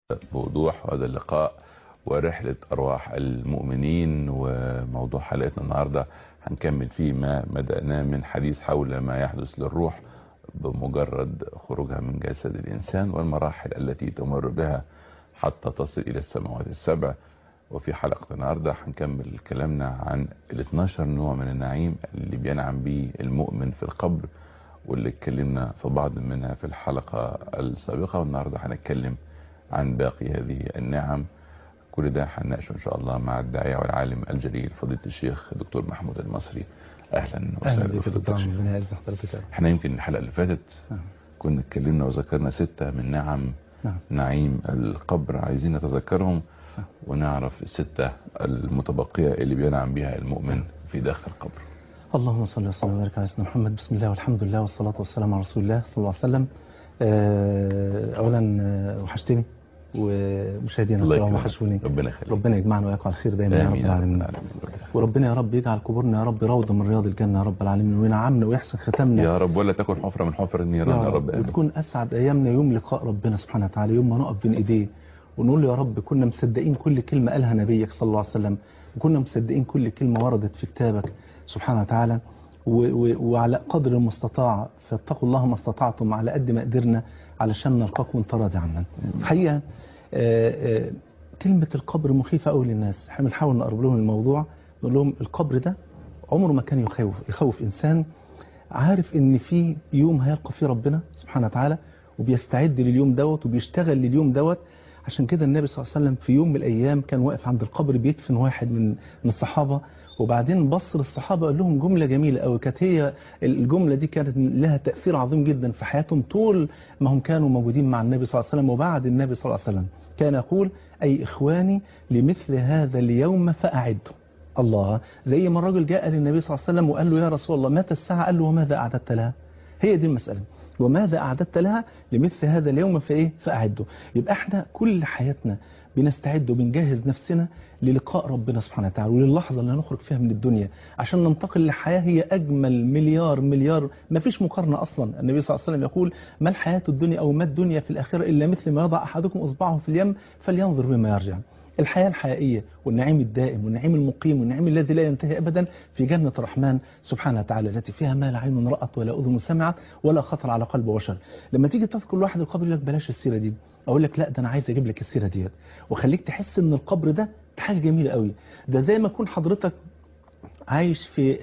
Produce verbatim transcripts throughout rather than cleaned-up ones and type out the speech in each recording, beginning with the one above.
بوضوح هذا اللقاء ورحلة أرواح المؤمنين، وموضوع حلقتنا النهاردة هنكمل فيه ما بدأناه من حديث حول ما يحدث للروح بمجرد خروجها من جسد الإنسان والمراحل التي تمر بها حتى تصل إلى السماوات السبع. وفي حلقة النهاردة هنكمل كلامنا عن ال اثناشر نوع من النعيم اللي بينعم به المؤمن في القبر، واللي اتكلمنا في بعض منها في الحلقة السابقة، والنهاردة هنتكلم عن باقي هذه النعم. كل ده هنناقشه ان شاء الله مع الداعية والعالم الجليل فضيلة الشيخ دكتور محمود المصري. اهلا وسهلا بك دكتور. ربنا يعز حضرتك. احنا يمكن الحلقة اللي فاتت كنا اتكلمنا وذكرنا ستة من نعم نعم. نعيم القبر، عايزين نتذكرهم ونعرف الستة المتبقية اللي بينعم بها المؤمن في داخل القبر. اللهم صل وسلم وبارك على سيدنا محمد. بسم الله والحمد لله والصلاة والسلام على رسول الله صلى الله عليه وسلم. اولا وحشتني ومشاهدينا الكرام وحشوني. ربنا يخليك. ربنا يجمعنا وياكم على الخير دايما يا رب العالمين. وربنا يا رب يجعل قبورنا يا رب روضة من رياض الجنة يا رب العالمين، وينعمنا ويحسن ختامنا يا رب، ولا تكن حفرة من حفر النيران يا رب. وتكون اسعد ايامنا يوم لقاء ربنا سبحانه وتعالى، يوم ما نقف بين ايديه ونقول له يا رب كنا مصدقين كل كلمة قالها نبيك صلى الله عليه وسلم، وكنا مصدقين كل كلمة وردت في كتابك سبحانه وتعالى، وعلى قدر المستطاع فاتقوا الله ما استطعتم، على قد ما قدرنا علشان نلقاكم وانت راضي عنا. الحقيقة كلمة القبر مخيفة قوي للناس. احنا بنحاول نقرب لهم الموضوع، نقول لهم القبر ده عمره ما كان يخوف يخوف انسان عارف ان في يوم هيلقى فيه ربنا سبحانه وتعالى، وبيستعد لليوم دوت وبيشتغل لليوم دوت. عشان كده النبي صلى الله عليه وسلم في يوم من الايام كان واقف عند القبر بيدفن واحد من من الصحابه، وبعدين بص للصحابه قال لهم جمله جميله قوي، كانت هي الجمله دي كانت لها تاثير عظيم جدا في حياتهم طول ما هم كانوا موجودين مع النبي صلى الله عليه وسلم وبعد النبي صلى الله عليه وسلم. كان يقول: اي اخواني لمثل هذا اليوم فاعدوا. الله، زي ما الراجل جاء للنبي صلى الله عليه وسلم وقال له يا رسول الله متى الساعه؟ قال له وماذا اعددت لها؟ هي دي المساله، وماذا أعددت لها لمثل هذا اليوم فإيه فأعده. يبقى احنا كل حياتنا بنستعد وبنجهز نفسنا للقاء ربنا سبحانه وتعالى، وللحظة اللي هنخرج فيها من الدنيا عشان ننتقل لحياة هي أجمل مليار مليار، ما فيش مقارنة أصلا. النبي صلى الله عليه وسلم يقول: ما الحياة الدنيا أو ما الدنيا في الآخرة إلا مثل ما يضع أحدكم إصبعه في اليم فلينظر بما يرجع. الحياة الحقيقية والنعيم الدائم والنعيم المقيم والنعيم الذي لا ينتهي أبدا في جنة الرحمن سبحانه وتعالى، التي فيها ما لا عين رأت ولا أذن سمعت ولا خطر على قلب بشر. لما تيجي تذكر واحد القبر يقول لك بلاش السيرة دي، أقول لك لا، ده أنا عايز أجيب لك السيرة ديت وخليك تحس إن القبر ده حاجة جميلة قوي. ده زي ما تكون حضرتك عايش في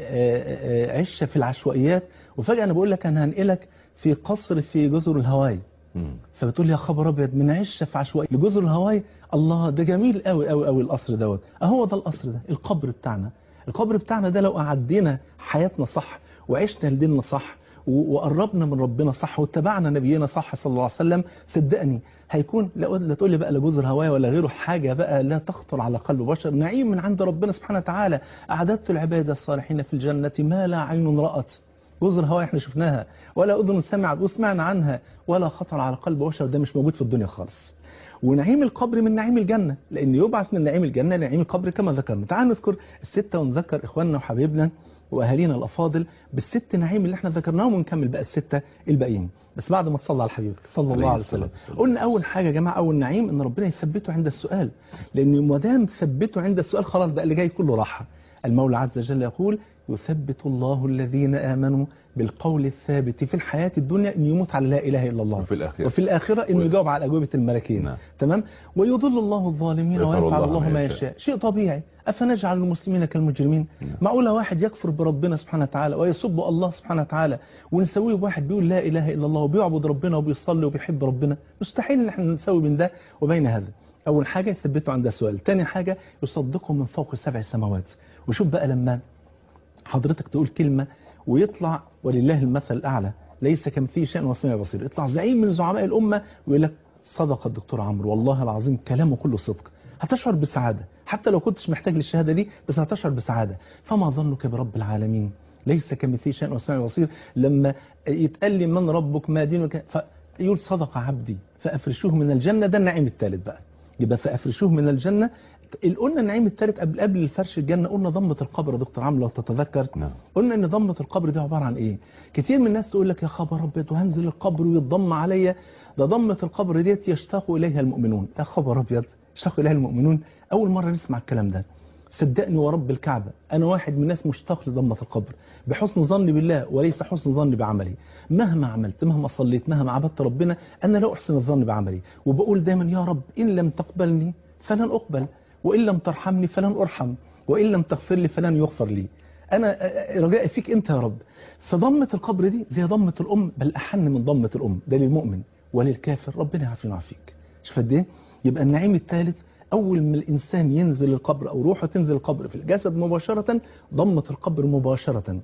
عشة في العشوائيات، وفجأة أنا بقول لك أنا هنقلك في قصر في جزر الهواي، فبتقول لي يا خبر ابيض من عشه في عشوائي لجزر الهواي، الله ده جميل قوي قوي قوي القصر دوت. اهو ده القصر ده القبر بتاعنا. القبر بتاعنا ده لو قعدنا حياتنا صح وعشنا لديننا صح وقربنا من ربنا صح واتبعنا نبينا صح صلى الله عليه وسلم، صدقني هيكون لا تقول لي بقى لجزر هواي ولا غيره، حاجه بقى لا تخطر على قلب بشر، نعيم من عند ربنا سبحانه وتعالى. اعددت العباد الصالحين في الجنه ما لا عين رأت، جزر هواي احنا شفناها ولا اذن سمعت وسمعنا عنها ولا خطر على قلب بشر، ده مش موجود في الدنيا خالص. ونعيم القبر من نعيم الجنة، لأن يبعث من نعيم الجنة لنعيم القبر كما ذكرنا. تعالوا نذكر الستة ونذكر إخواننا وحبيبنا وأهالينا الأفاضل بالست نعيم اللي احنا ذكرناهم، ونكمل بقى الستة الباقيين بس بعد ما تصلى على حبيبك صلى الله عليه وسلم. قلنا أول حاجة يا جماعة، أول نعيم إن ربنا يثبته عند السؤال، لأن ما دام ثبته عند السؤال خلاص بقى اللي جاي كله راحة. المولى عز وجل يقول: يثبت الله الذين آمنوا بالقول الثابت في الحياة الدنيا إن يموت على لا إله إلا الله، وفي الآخرة, وفي الآخرة إنه يجاوب على أجوبة الملكين. نعم. تمام. ويضل الله الظالمين ويفعل الله ما يشاء. شيء طبيعي. أفنجعل المسلمين كالمجرمين؟ نعم. معقولة واحد يكفر بربنا سبحانه وتعالى ويسب الله سبحانه وتعالى ونسويه بواحد بيقول لا إله إلا الله وبيعبد ربنا وبيصلي وبيحب ربنا؟ مستحيل إن احنا نسوي بين ده وبين هذا. أول حاجة يثبته عند السؤال. تاني حاجة يصدقه من فوق سبع سماوات. وشوف بقى لما حضرتك تقول كلمة ويطلع ولله المثل الأعلى ليس كمثله شيء وسميع بصير، يطلع زعيم من زعماء الأمة ويقول لك صدق الدكتور عمرو والله العظيم كلامه كله صدق، هتشعر بسعادة حتى لو كنتش محتاج للشهادة دي، بس هتشعر بسعادة. فما ظنك برب العالمين ليس كمثله شيء وسميع بصير. لما يتقال لي من ربك ما دينك فيقول صدق عبدي فأفرشوه من الجنة، ده النعيم الثالث بقى. يبقى فأفرشوه من الجنة قلنا النعيم الثالث قبل قبل الفرش الجنه، قلنا ضمه القبر يا دكتور عمرو لو تتذكر. نعم. قلنا ان ضمه القبر دي عباره عن ايه؟ كتير من الناس تقول لك يا خبر ابيض وهنزل القبر ويتضم عليا، ده ضمه القبر ديت يشتاق اليها المؤمنون. يا خبر ابيض يشتاق اليها المؤمنون، اول مره نسمع الكلام ده. صدقني ورب الكعبه انا واحد من الناس مشتاق لضمه القبر بحسن ظني بالله وليس حسن ظني بعملي. مهما عملت مهما صليت مهما عبدت ربنا انا لا احسن الظن بعملي، وبقول دايما يا رب ان لم تقبلني فلن اقبل، وان لم ترحمني فلن ارحم، وان لم تغفر لي فلن يغفر لي. انا رجائي فيك انت يا رب. فضمه القبر دي زي ضمه الام، بل احن من ضمه الام، ده للمؤمن وللكافر ربنا يعافينا ويعافيك. شوف قد ايه. يبقى النعيم الثالث أول ما الإنسان ينزل القبر أو روحه تنزل القبر في الجسد مباشرة، ضمة القبر مباشرة.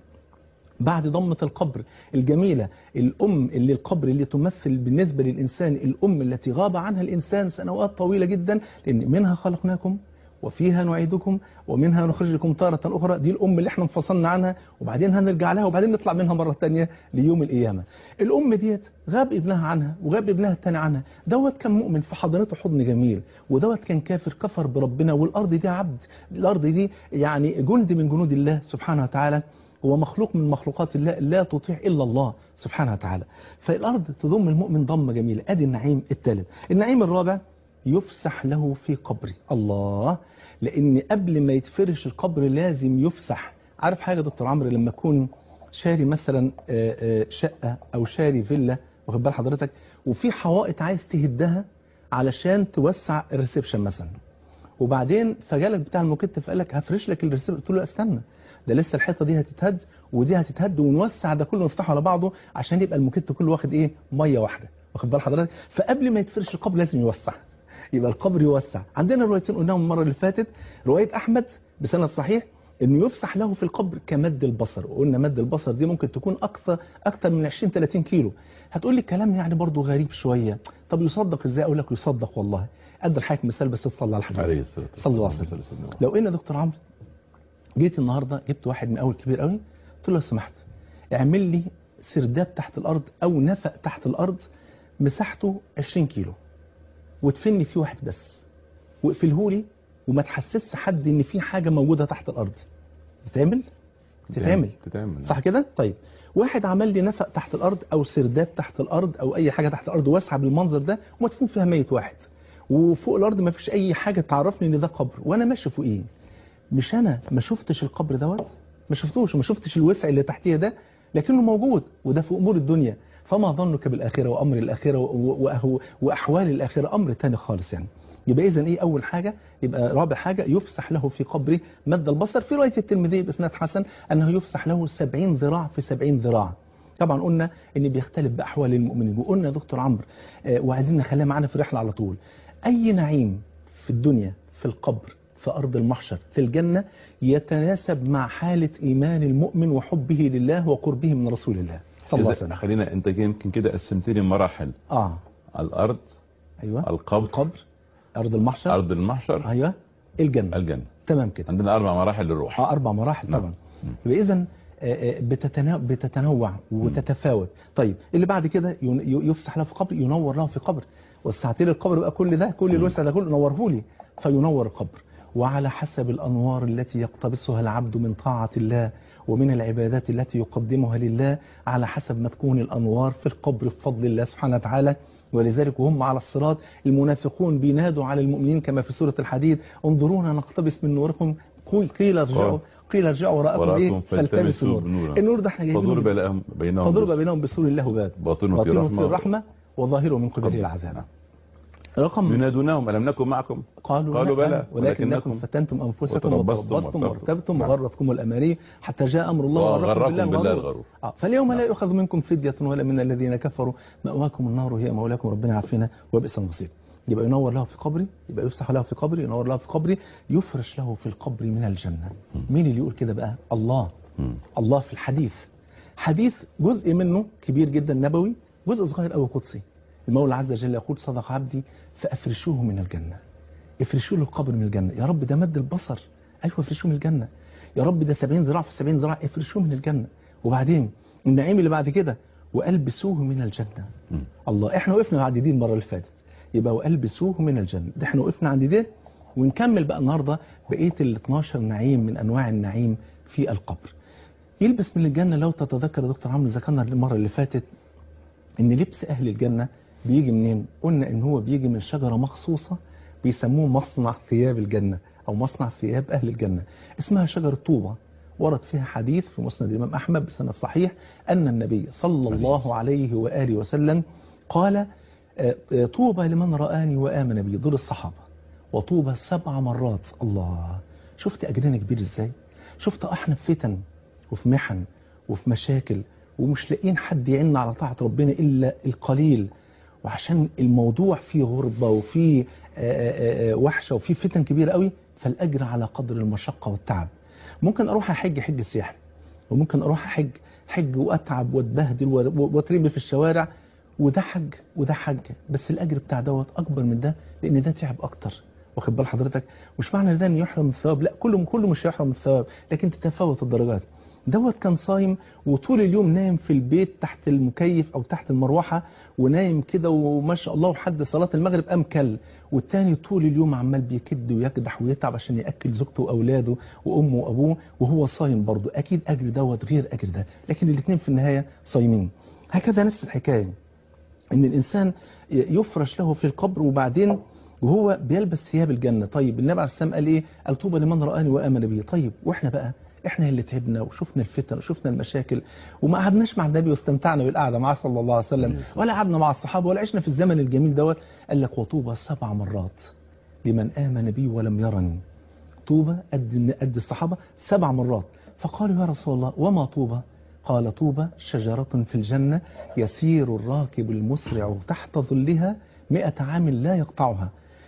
بعد ضمة القبر الجميلة الأم اللي القبر اللي تمثل بالنسبة للإنسان الأم التي غاب عنها الإنسان سنوات طويلة جدا، لأن منها خلقناكم وفيها نعيدكم ومنها نخرجكم تارة أخرى. دي الأم اللي احنا انفصلنا عنها وبعدين هنرجع لها وبعدين نطلع منها مرة تانية ليوم القيامة. الأم ديت غاب ابنها عنها وغاب ابنها التاني عنها، دوت كان مؤمن في حضنته حضن جميل، ودوت كان كافر كفر بربنا، والأرض دي عبد، الأرض دي يعني جند من جنود الله سبحانه وتعالى، هو مخلوق من مخلوقات الله لا تطيع إلا الله سبحانه وتعالى. فالأرض تضم المؤمن ضمة جميلة. أدي النعيم الثالث. النعيم الرابع يفسح له في قبره. الله، لأن قبل ما يتفرش القبر لازم يفسح. عارف حاجة يا دكتور عمرو، لما أكون شاري مثلا شقة أو شاري فيلا واخد بال حضرتك، وفي حوائط عايز تهدها علشان توسع الريسبشن مثلا، وبعدين فجالك بتاع المكتب فقال لك هفرش لك الريسبشن، قلت له استنى ده لسه الحيطه دي هتتهد ودي هتتهد ونوسع ده كله نفتحه على بعضه عشان يبقى المكت كله واخد ايه ميه واحده واخد بال حضرتك. فقبل ما يتفرش القبر لازم يوسع، يبقى القبر يوسع. عندنا روايتين قلناهم المره اللي فاتت، روايه احمد بسند صحيح انه يفسح له في القبر كمد البصر، وقلنا مد البصر دي ممكن تكون اكثر اكثر من عشرين ثلاثين كيلو. هتقول لي كلام يعني برضو غريب شويه، طب يصدق ازاي؟ اقول لك يصدق والله. ادي لحضرتك مثال بس تصلي على الحبيب صلى الله عليه وسلم. لو ان دكتور عمرو جيت النهارده جبت واحد مقاول كبير قوي قلت له لو سمحت اعمل لي سرداب تحت الارض او نفق تحت الارض مساحته عشرين كيلو وتفني فيه واحد بس واقفله لي وما تحسسش حد ان في حاجه موجوده تحت الارض. تتعمل؟ تتعمل تتعمل صح كده؟ طيب واحد عمل لي نفق تحت الارض او سرداب تحت الارض او اي حاجه تحت الارض واسعه بالمنظر ده ومدفون فيها ميت واحد، وفوق الارض ما فيش اي حاجه تعرفني ان ده قبر وانا ماشي فوقيه. مش انا ما شفتش القبر دوت؟ ما شفتوش وما شفتش الوسع اللي تحتيه ده، لكنه موجود وده في امور الدنيا. فما ظنك بالاخره وامر الاخره واحوال الاخره امر ثاني خالص يعني. يبقى اذا ايه اول حاجه؟ يبقى رابع حاجه يفسح له في قبره مد البصر. في روايه الترمذي باسناد حسن انه يفسح له سبعين ذراع في سبعين ذراع. طبعا قلنا ان بيختلف باحوال المؤمنين، وقلنا يا دكتور عمرو آه وعايزين نخليها معانا في الرحله على طول. اي نعيم في الدنيا في القبر في أرض المحشر في الجنة يتناسب مع حالة إيمان المؤمن وحبه لله وقربه من رسول الله صلى الله عليه وسلم. خلينا أنت يمكن كده قسمت لي مراحل. آه الأرض، أيوة، القبر، القبر، أرض المحشر، أرض المحشر، أيوة، الجنة. الجنة تمام كده. عندنا أربع مراحل للروح. آه أربع مراحل طبعا. يبقى إذن بتتنوع, بتتنوع وتتفاوت. طيب اللي بعد كده يفسح له في قبر ينور له في قبر، وسعت لي القبر بقى كل ده كل الوسع ده كله نوره لي فينور القبر. وعلى حسب الأنوار التي يقتبسها العبد من طاعة الله ومن العبادات التي يقدمها لله، على حسب ما تكون الأنوار في القبر بفضل الله سبحانه وتعالى. ولذلك وهم على الصراط المنافقون بينادوا على المؤمنين كما في سورة الحديد انظرونا نقتبس من نوركم قيل ارجعوا قيل ارجعوا وراءكم ايه فالتمسوا نورا. النور ده احنا جايبينه فضرب بينهم فضرب بينهم بسور الله باب باطنه في الرحمة, الرحمة وظاهره من قبله العذاب. رقم ينادونهم ألم نكن معكم قالوا, قالوا بلى ولكنكم فتنتم أنفسكم وتربصتم وارتبتم وغرتكم الأماني حتى جاء أمر الله وغركم بالله الغرور. آه. فاليوم لا يؤخذ منكم فدية ولا من الذين كفروا مأواكم النار هي مولاكم ربنا عافينا وبئس المصير. يبقى ينور له في قبري، يبقى يفسح له في قبري، ينور له في قبري، يفرش له في القبر من الجنة. مين اللي يقول كده بقى؟ الله. الله في الحديث، حديث جزء منه كبير جدا نبوي، جزء صغير قوي قدسي. المولى عز وجل يقول صدق عبدي فأفرشوه من الجنة. افرشوا له القبر من الجنة. يا رب ده مد البصر، أيوة افرشوه من الجنة. يا رب ده سبعين ذراع في سبعين ذراع، افرشوه من الجنة. وبعدين النعيم اللي بعد كده وألبسوه من الجنة. م. الله، احنا وقفنا عند دي المرة اللي فاتت، يبقى وألبسوه من الجنة. ده احنا وقفنا عند دي ونكمل بقى النهارده بقيه ال اتناشر نعيم من انواع النعيم في القبر. يلبس من الجنه، لو تتذكر يا دكتور عمرو ذكرنا المره اللي فاتت ان لبس اهل الجنه بيجي منين؟ قلنا ان هو بيجي من شجره مخصوصه بيسموه مصنع ثياب الجنه او مصنع ثياب اهل الجنه، اسمها شجره طوبه. ورد فيها حديث في مسند الامام احمد بسند صحيح ان النبي صلى الله عليه واله وسلم قال طوبى لمن رآني وآمن بي، دول الصحابه. وطوبى سبع مرات. الله، شفت اجرنا كبير ازاي؟ شفت احنا في فتن وفي محن وفي مشاكل ومش لاقيين حد يعين على طاعة ربنا إلا القليل، وعشان الموضوع فيه غربة وفيه وحشة وفيه فتن كبيرة قوي، فالأجر على قدر المشقة والتعب. ممكن أروح أحج حج سياحي، وممكن أروح أحج حج وأتعب وأتبهدل وأترمي في الشوارع، وده حج وده حج، بس الأجر بتاع دوت أكبر من ده لأن ده تعب أكتر. واخد بال حضرتك؟ مش معنى ده إن يحرم من الثواب، لا، كله كله مش هيحرم من الثواب، لكن تتفاوت الدرجات. دوت كان صايم وطول اليوم نايم في البيت تحت المكيف او تحت المروحه، ونايم كده وما شاء الله لحد صلاه المغرب قام كل، والتاني طول اليوم عمال بيكد ويكدح ويتعب عشان ياكل زوجته واولاده وامه وابوه وهو صايم برضه. اكيد اجر دوت غير اجر ده، لكن الاثنين في النهايه صايمين. هكذا نفس الحكايه ان الانسان يفرش له في القبر وبعدين وهو بيلبس ثياب الجنه. طيب النبي عليه السلام قال ايه؟ قال طوبى لمن رآني وآمن بي. طيب واحنا بقى، احنا اللي تعبنا وشفنا الفتن وشفنا المشاكل وما قعدناش مع النبي واستمتعنا بالقعده معاه صلى الله عليه وسلم، ولا قعدنا مع الصحابه ولا عشنا في الزمن الجميل دوت. قال لك وطوبى سبع مرات لمن آمن بي ولم يرني. طوبى قد قد الصحابه سبع مرات. فقالوا يا رسول الله وما طوبى؟ قال طوبى شجرة في الجنة يسير الراكب المسرع تحت ظلها مئة عام لا يقطعها،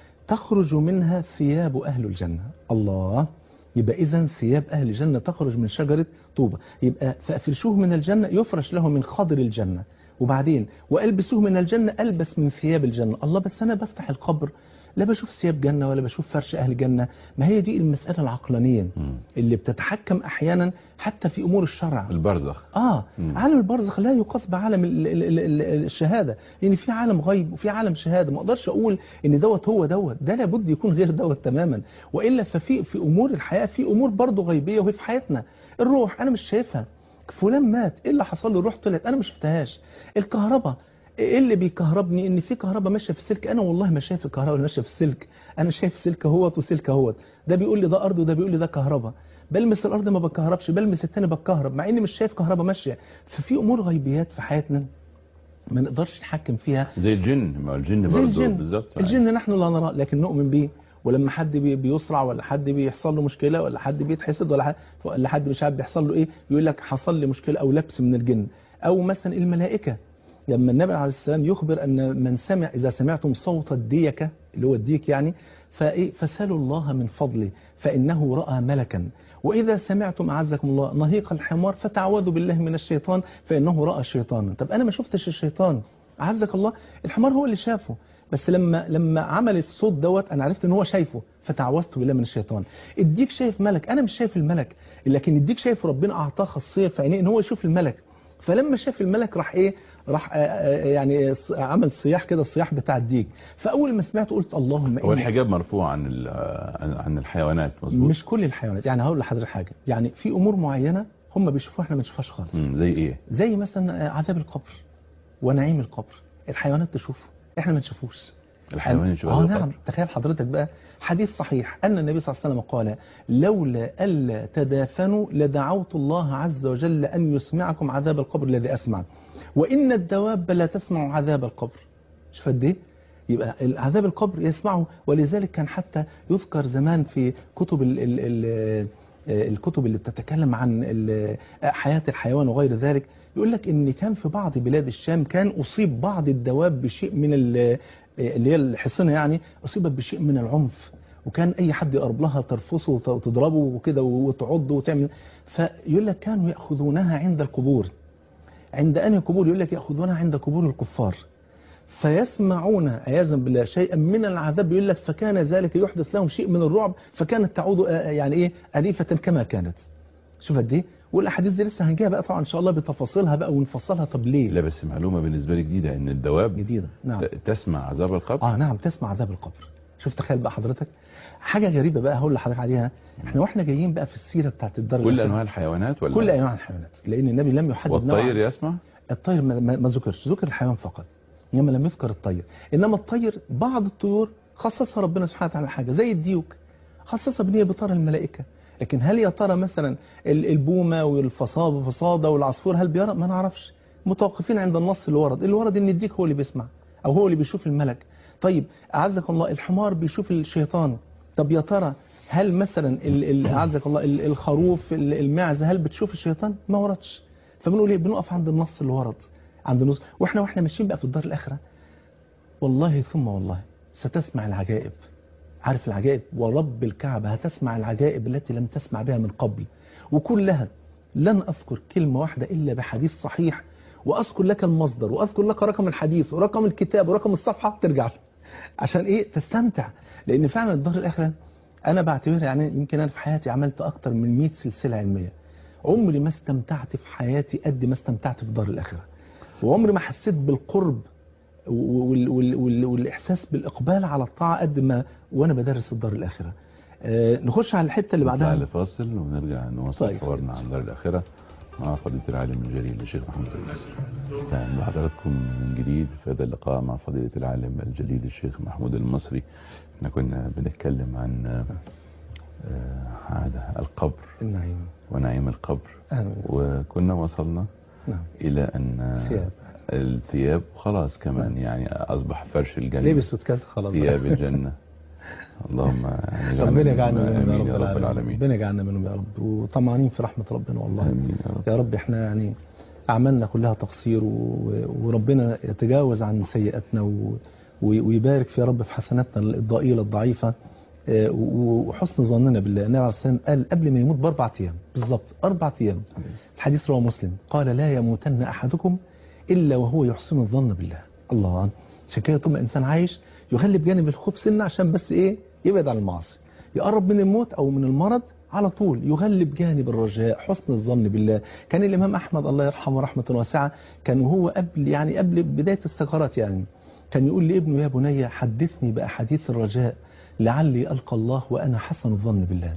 تخرج منها ثياب أهل الجنة. الله، يبقى إذن ثياب أهل الجنة تخرج من شجرة طوبة. يبقى فأفرشوه من الجنة يفرش له من خضر الجنة، وبعدين وألبسوه من الجنة ألبس من ثياب الجنة. الله، بس أنا بفتح القبر لا بشوف ثياب جنة ولا بشوف فرش أهل جنة. ما هي دي المسألة العقلانية اللي بتتحكم أحيانا حتى في أمور الشرع. البرزخ. آه مم. عالم البرزخ لا يقاس بعالم ال ال ال ال الشهادة، لأن في عالم غيب وفي عالم شهادة. ما أقدرش أقول إن دوت هو دوت، ده لابد يكون غير دوت تماما. وإلا ففي في أمور الحياة في أمور برضه غيبية وهي في حياتنا. الروح أنا مش شايفها، فلان مات إيه اللي حصل له؟ الروح طلعت أنا مش شفتهاش. الكهرباء ايه اللي بيكهربني؟ ان في كهرباء ماشيه في السلك، انا والله ما شايف الكهرباء اللي ماشيه في السلك، انا شايف سلك اهوت وسلك اهوت، ده بيقول لي ده ارض وده بيقول لي ده كهرباء. بلمس الارض ما بتكهربش، بلمس الثاني بتكهرب، مع اني مش شايف كهرباء ماشيه. ففي امور غيبيات في حياتنا ما نقدرش نتحكم فيها. زي الجن، ما الجن زي برضه الجن بالظبط. الجن نحن لا نراه لكن نؤمن به. ولما حد بي بيصرع ولا حد بيحصل له مشكله ولا حد بيتحسد ولا حد, ولا حد مش عارف بيحصل له ايه، يقول لك حصل لي مشكله او لبس من الجن. او مثلا الملائكه، لما النبي عليه السلام يخبر أن من سمع إذا سمعتم صوت الديكة اللي هو الديك يعني فإيه فسألوا الله من فضله فإنه رأى ملكا، وإذا سمعتم أعزكم الله نهيق الحمار فتعوذوا بالله من الشيطان فإنه رأى شيطانا. طب أنا ما شفتش الشيطان أعزك الله، الحمار هو اللي شافه، بس لما لما عمل الصوت دوت أنا عرفت إن هو شايفه فتعوذت بالله من الشيطان. الديك شايف ملك، أنا مش شايف الملك، لكن الديك شايف ربنا أعطاه خاصية في عينيه إن هو يشوف الملك. فلما شاف الملك راح ايه راح يعني عمل صياح كده، الصياح بتاع الديك. فاول ما سمعته قلت اللهم هو الحجاب مرفوع عن عن الحيوانات مظبوط؟ مش كل الحيوانات، يعني هقول لحضرتك حاجه، يعني في امور معينه هم بيشوفوها احنا ما بنشوفهاش خالص. زي ايه؟ زي مثلا عذاب القبر ونعيم القبر، الحيوانات تشوفه احنا ما نشوفوش. الحيوان يشوف اه نعم. تخيل حضرتك بقى حديث صحيح ان النبي صلى الله عليه وسلم قال لولا الا تدافنوا لدعوت الله عز وجل ان يسمعكم عذاب القبر الذي اسمع، وان الدواب لا تسمع عذاب القبر. شوف قد ايه يبقى عذاب القبر يسمعه. ولذلك كان حتى يذكر زمان في كتب ال ال ال الكتب اللي بتتكلم عن حياة الحيوان وغير ذلك، يقول لك ان كان في بعض بلاد الشام كان اصيب بعض الدواب بشيء من اللي هي الحصنة، يعني اصيبت بشيء من العنف، وكان اي حد يقرب لها ترفصه وتضربه وكده وتعضه وتعمل. فيقول لك كانوا ياخذونها عند القبور. عند انهي قبور؟ يقول لك ياخذونها عند قبور الكفار فيسمعون عياذا بالله شيئا من العذاب، يقول لك فكان ذلك يحدث لهم شيء من الرعب فكانت تعود يعني ايه أليفة كما كانت. شوف قد ايه. والاحاديث دي لسه هنجيها بقى طبعا ان شاء الله بتفاصيلها بقى ونفصلها. طب ليه؟ لا بس معلومه بالنسبه لي جديده ان الدواب جديده. نعم. تسمع عذاب القبر. اه نعم تسمع عذاب القبر. شوف تخيل بقى حضرتك حاجه غريبه بقى هقول لحضرتك عليها. احنا واحنا جايين بقى في السيره بتاعت الدار كل الآخرة. انواع الحيوانات ولا كل انواع الحيوانات، لان النبي لم يحدد نوع. والطير يسمع؟ الطير ما, ما ما ذكرش، ذكر الحيوان فقط، انما لم يذكر الطير. انما الطير بعض الطيور خصصها ربنا سبحانه وتعالى حاجه زي الديوك، خصصها بنيه بطار الملائكه. لكن هل يا ترى مثلا ال- البومه والفصاد والفصاده والعصفور هل بيرى؟ ما نعرفش، متوقفين عند النص اللي ورد. اللي ورد ان الديك هو اللي بيسمع او هو اللي بيشوف الملك. طيب اعزك الله الحمار بيشوف الشيطان. طب يا ترى هل مثلا ال- ال- اعزك الله ال- الخروف ال- المعزه هل بتشوف الشيطان؟ ما وردش. فبنقول ايه؟ بنقف عند النص اللي ورد، عند النص. واحنا واحنا ماشيين بقى في الدار الاخره، والله ثم والله ستسمع العجائب. عارف العجائب؟ ورب الكعبه هتسمع العجائب التي لم تسمع بها من قبل، وكلها لن اذكر كلمه واحده الا بحديث صحيح، واذكر لك المصدر واذكر لك رقم الحديث ورقم الكتاب ورقم الصفحه ترجع له عشان ايه؟ تستمتع. لان فعلا الدار الاخره انا بعتبرها، يعني يمكن انا في حياتي عملت اكتر من مئة سلسله علميه، عمري ما استمتعت في حياتي قد ما استمتعت في دار الآخرة، وعمري ما حسيت بالقرب وال وال وال والإحساس بالإقبال على الطاعة قد ما وأنا بدرس الدار الآخرة. آه نخش على الحتة اللي بعدها. نطلع لفاصل ونرجع نواصل طيب. حوارنا عن دار الآخرة مع فضيلة العالم الجليل الشيخ محمود المصري. أهلا بحضراتكم من جديد في هذا اللقاء مع فضيلة العالم الجليل الشيخ محمود المصري. احنا كنا بنتكلم عن هذا القبر، النعيم ونعيم القبر. آمين. وكنا وصلنا نعم. إلى أن ثياب. الثياب خلاص كمان يعني أصبح فرش الجنة، لبس واتكلت خلاص، ثياب الجنة. اللهم يعني ربنا يجعلنا منهم آمين يا رب العالمين. ربنا يجعلنا منهم يا رب، وطمعانين في رحمة ربنا والله. آمين يا رب. يا رب احنا يعني أعمالنا كلها تقصير، و- وربنا يتجاوز عن سيئاتنا و- ويبارك في رب في حسناتنا الضئيلة الضعيفة. آه، وحسن ظننا بالله. النبي عليه الصلاة والسلام قال قبل ما يموت بأربع أيام بالظبط، أربع أيام، الحديث رواه مسلم، قال لا يموتن أحدكم إلا وهو يحسن الظن بالله. الله، عشان كده طول ما إنسان عايش يغلب جانب الخوف سنة عشان بس إيه؟ يبعد عن المعاصي، يقرب من الموت أو من المرض على طول يغلب جانب الرجاء، حسن الظن بالله. كان الإمام أحمد الله يرحمه رحمة واسعة كان وهو قبل يعني قبل بداية السكرات يعني كان يقول لابنه يا بني حدثني بأحاديث الرجاء لعلي ألقى الله وأنا حسن الظن بالله.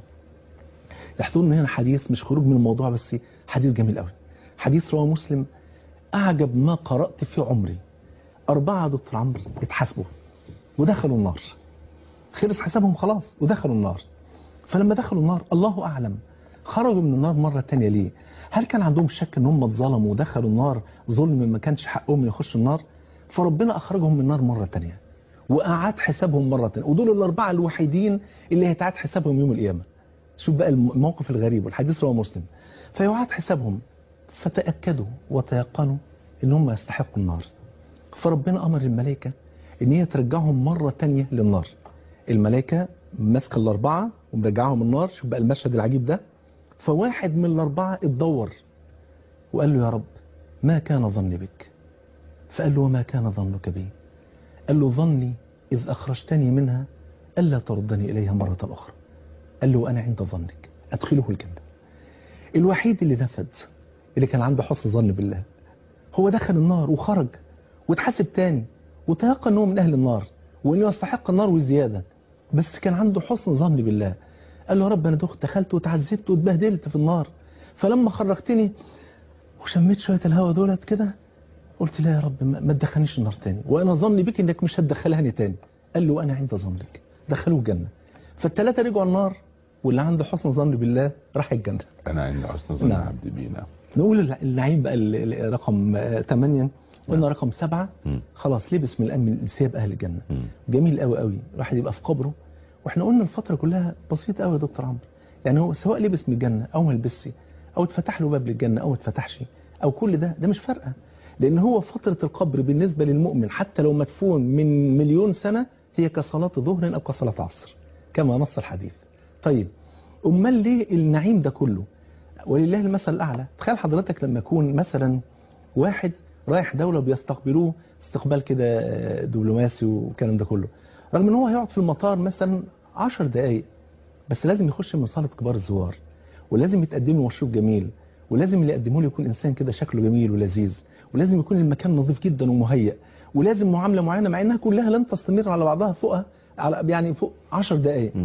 يحضرون هنا حديث مش خروج من الموضوع بس حديث جميل قوي، حديث رواه مسلم أعجب ما قرأت في عمري. أربعة دكتور عمرو اتحاسبوا ودخلوا النار، خلص حسابهم خلاص ودخلوا النار. فلما دخلوا النار الله أعلم خرجوا من النار مرة تانية ليه؟ هل كان عندهم شك ان هم اتظلموا ودخلوا النار ظلم ما كانش حقهم يخشوا النار؟ فربنا أخرجهم من النار مرة تانية وأعاد حسابهم مرة تانية، ودول الأربعة الوحيدين اللي هيتعاد حسابهم يوم القيامة. شوف بقى الموقف الغريب، والحديث رواه مسلم. فيعاد حسابهم فتأكدوا وتيقنوا ان هم يستحقوا النار، فربنا أمر الملائكة ان هي ترجعهم مرة تانية للنار. الملائكة ماسكة الأربعة ومرجعهم النار. شوف بقى المشهد العجيب ده. فواحد من الأربعة اتدور وقال له يا رب ما كان ظني بك؟ فقال له وما كان ظنك بي؟ قال له ظني إذ أخرجتني منها ألا تردني إليها مرة أخرى. قال له وأنا عند ظنك أدخله الجنة. الوحيد اللي نفذ، اللي كان عنده حسن ظن بالله، هو دخل النار وخرج واتحاسب تاني وتيقن أنه من أهل النار وأنه يستحق النار والزيادة، بس كان عنده حسن ظن بالله. قال له يا رب أنا دخلت وتعذبت واتبهدلت في النار، فلما خرجتني وشميت شوية الهواء دولت كده قلت لا يا رب ما تدخلنيش النار تاني، وأنا ظني بك إنك مش هتدخلهاني تاني. قال له أنا عند ظنك، دخلوه الجنة. فالثلاثة رجعوا النار، واللي عنده حسن ظن بالله راح الجنة. أنا عند حسن ظن نعم. عبدي بينا. نقول النعيم بقى رقم ثمانية، قلنا رقم سبعة م. خلاص لبس من الأمن من ثياب أهل الجنة. م. جميل قوي قوي، راح يبقى في قبره. واحنا قلنا الفترة كلها بسيطة قوي يا دكتور عمرو، يعني هو سواء لبس من الجنة أو ما لبسش، أو اتفتح له باب للجنة أو ما اتفتحش، أو كل ده ده مش فارقة، لأن هو فترة القبر بالنسبة للمؤمن حتى لو مدفون من مليون سنة هي كصلاة ظهر أو كصلاة عصر كما نص الحديث. طيب أمال ليه النعيم ده كله؟ ولله المثل الأعلى. تخيل حضرتك لما يكون مثلا واحد رايح دولة بيستقبلوه استقبال كده دبلوماسي والكلام ده كله، رغم ان هو هيقعد في المطار مثلا عشر دقايق، بس لازم يخش من صالة كبار الزوار، ولازم يتقدم له مشروب جميل، ولازم اللي يقدمه له يكون انسان كده شكله جميل ولذيذ، ولازم يكون المكان نظيف جدا ومهيأ، ولازم معاملة معينة مع انها كلها لن تستمر على بعضها فوقها على يعني فوق عشر دقايق.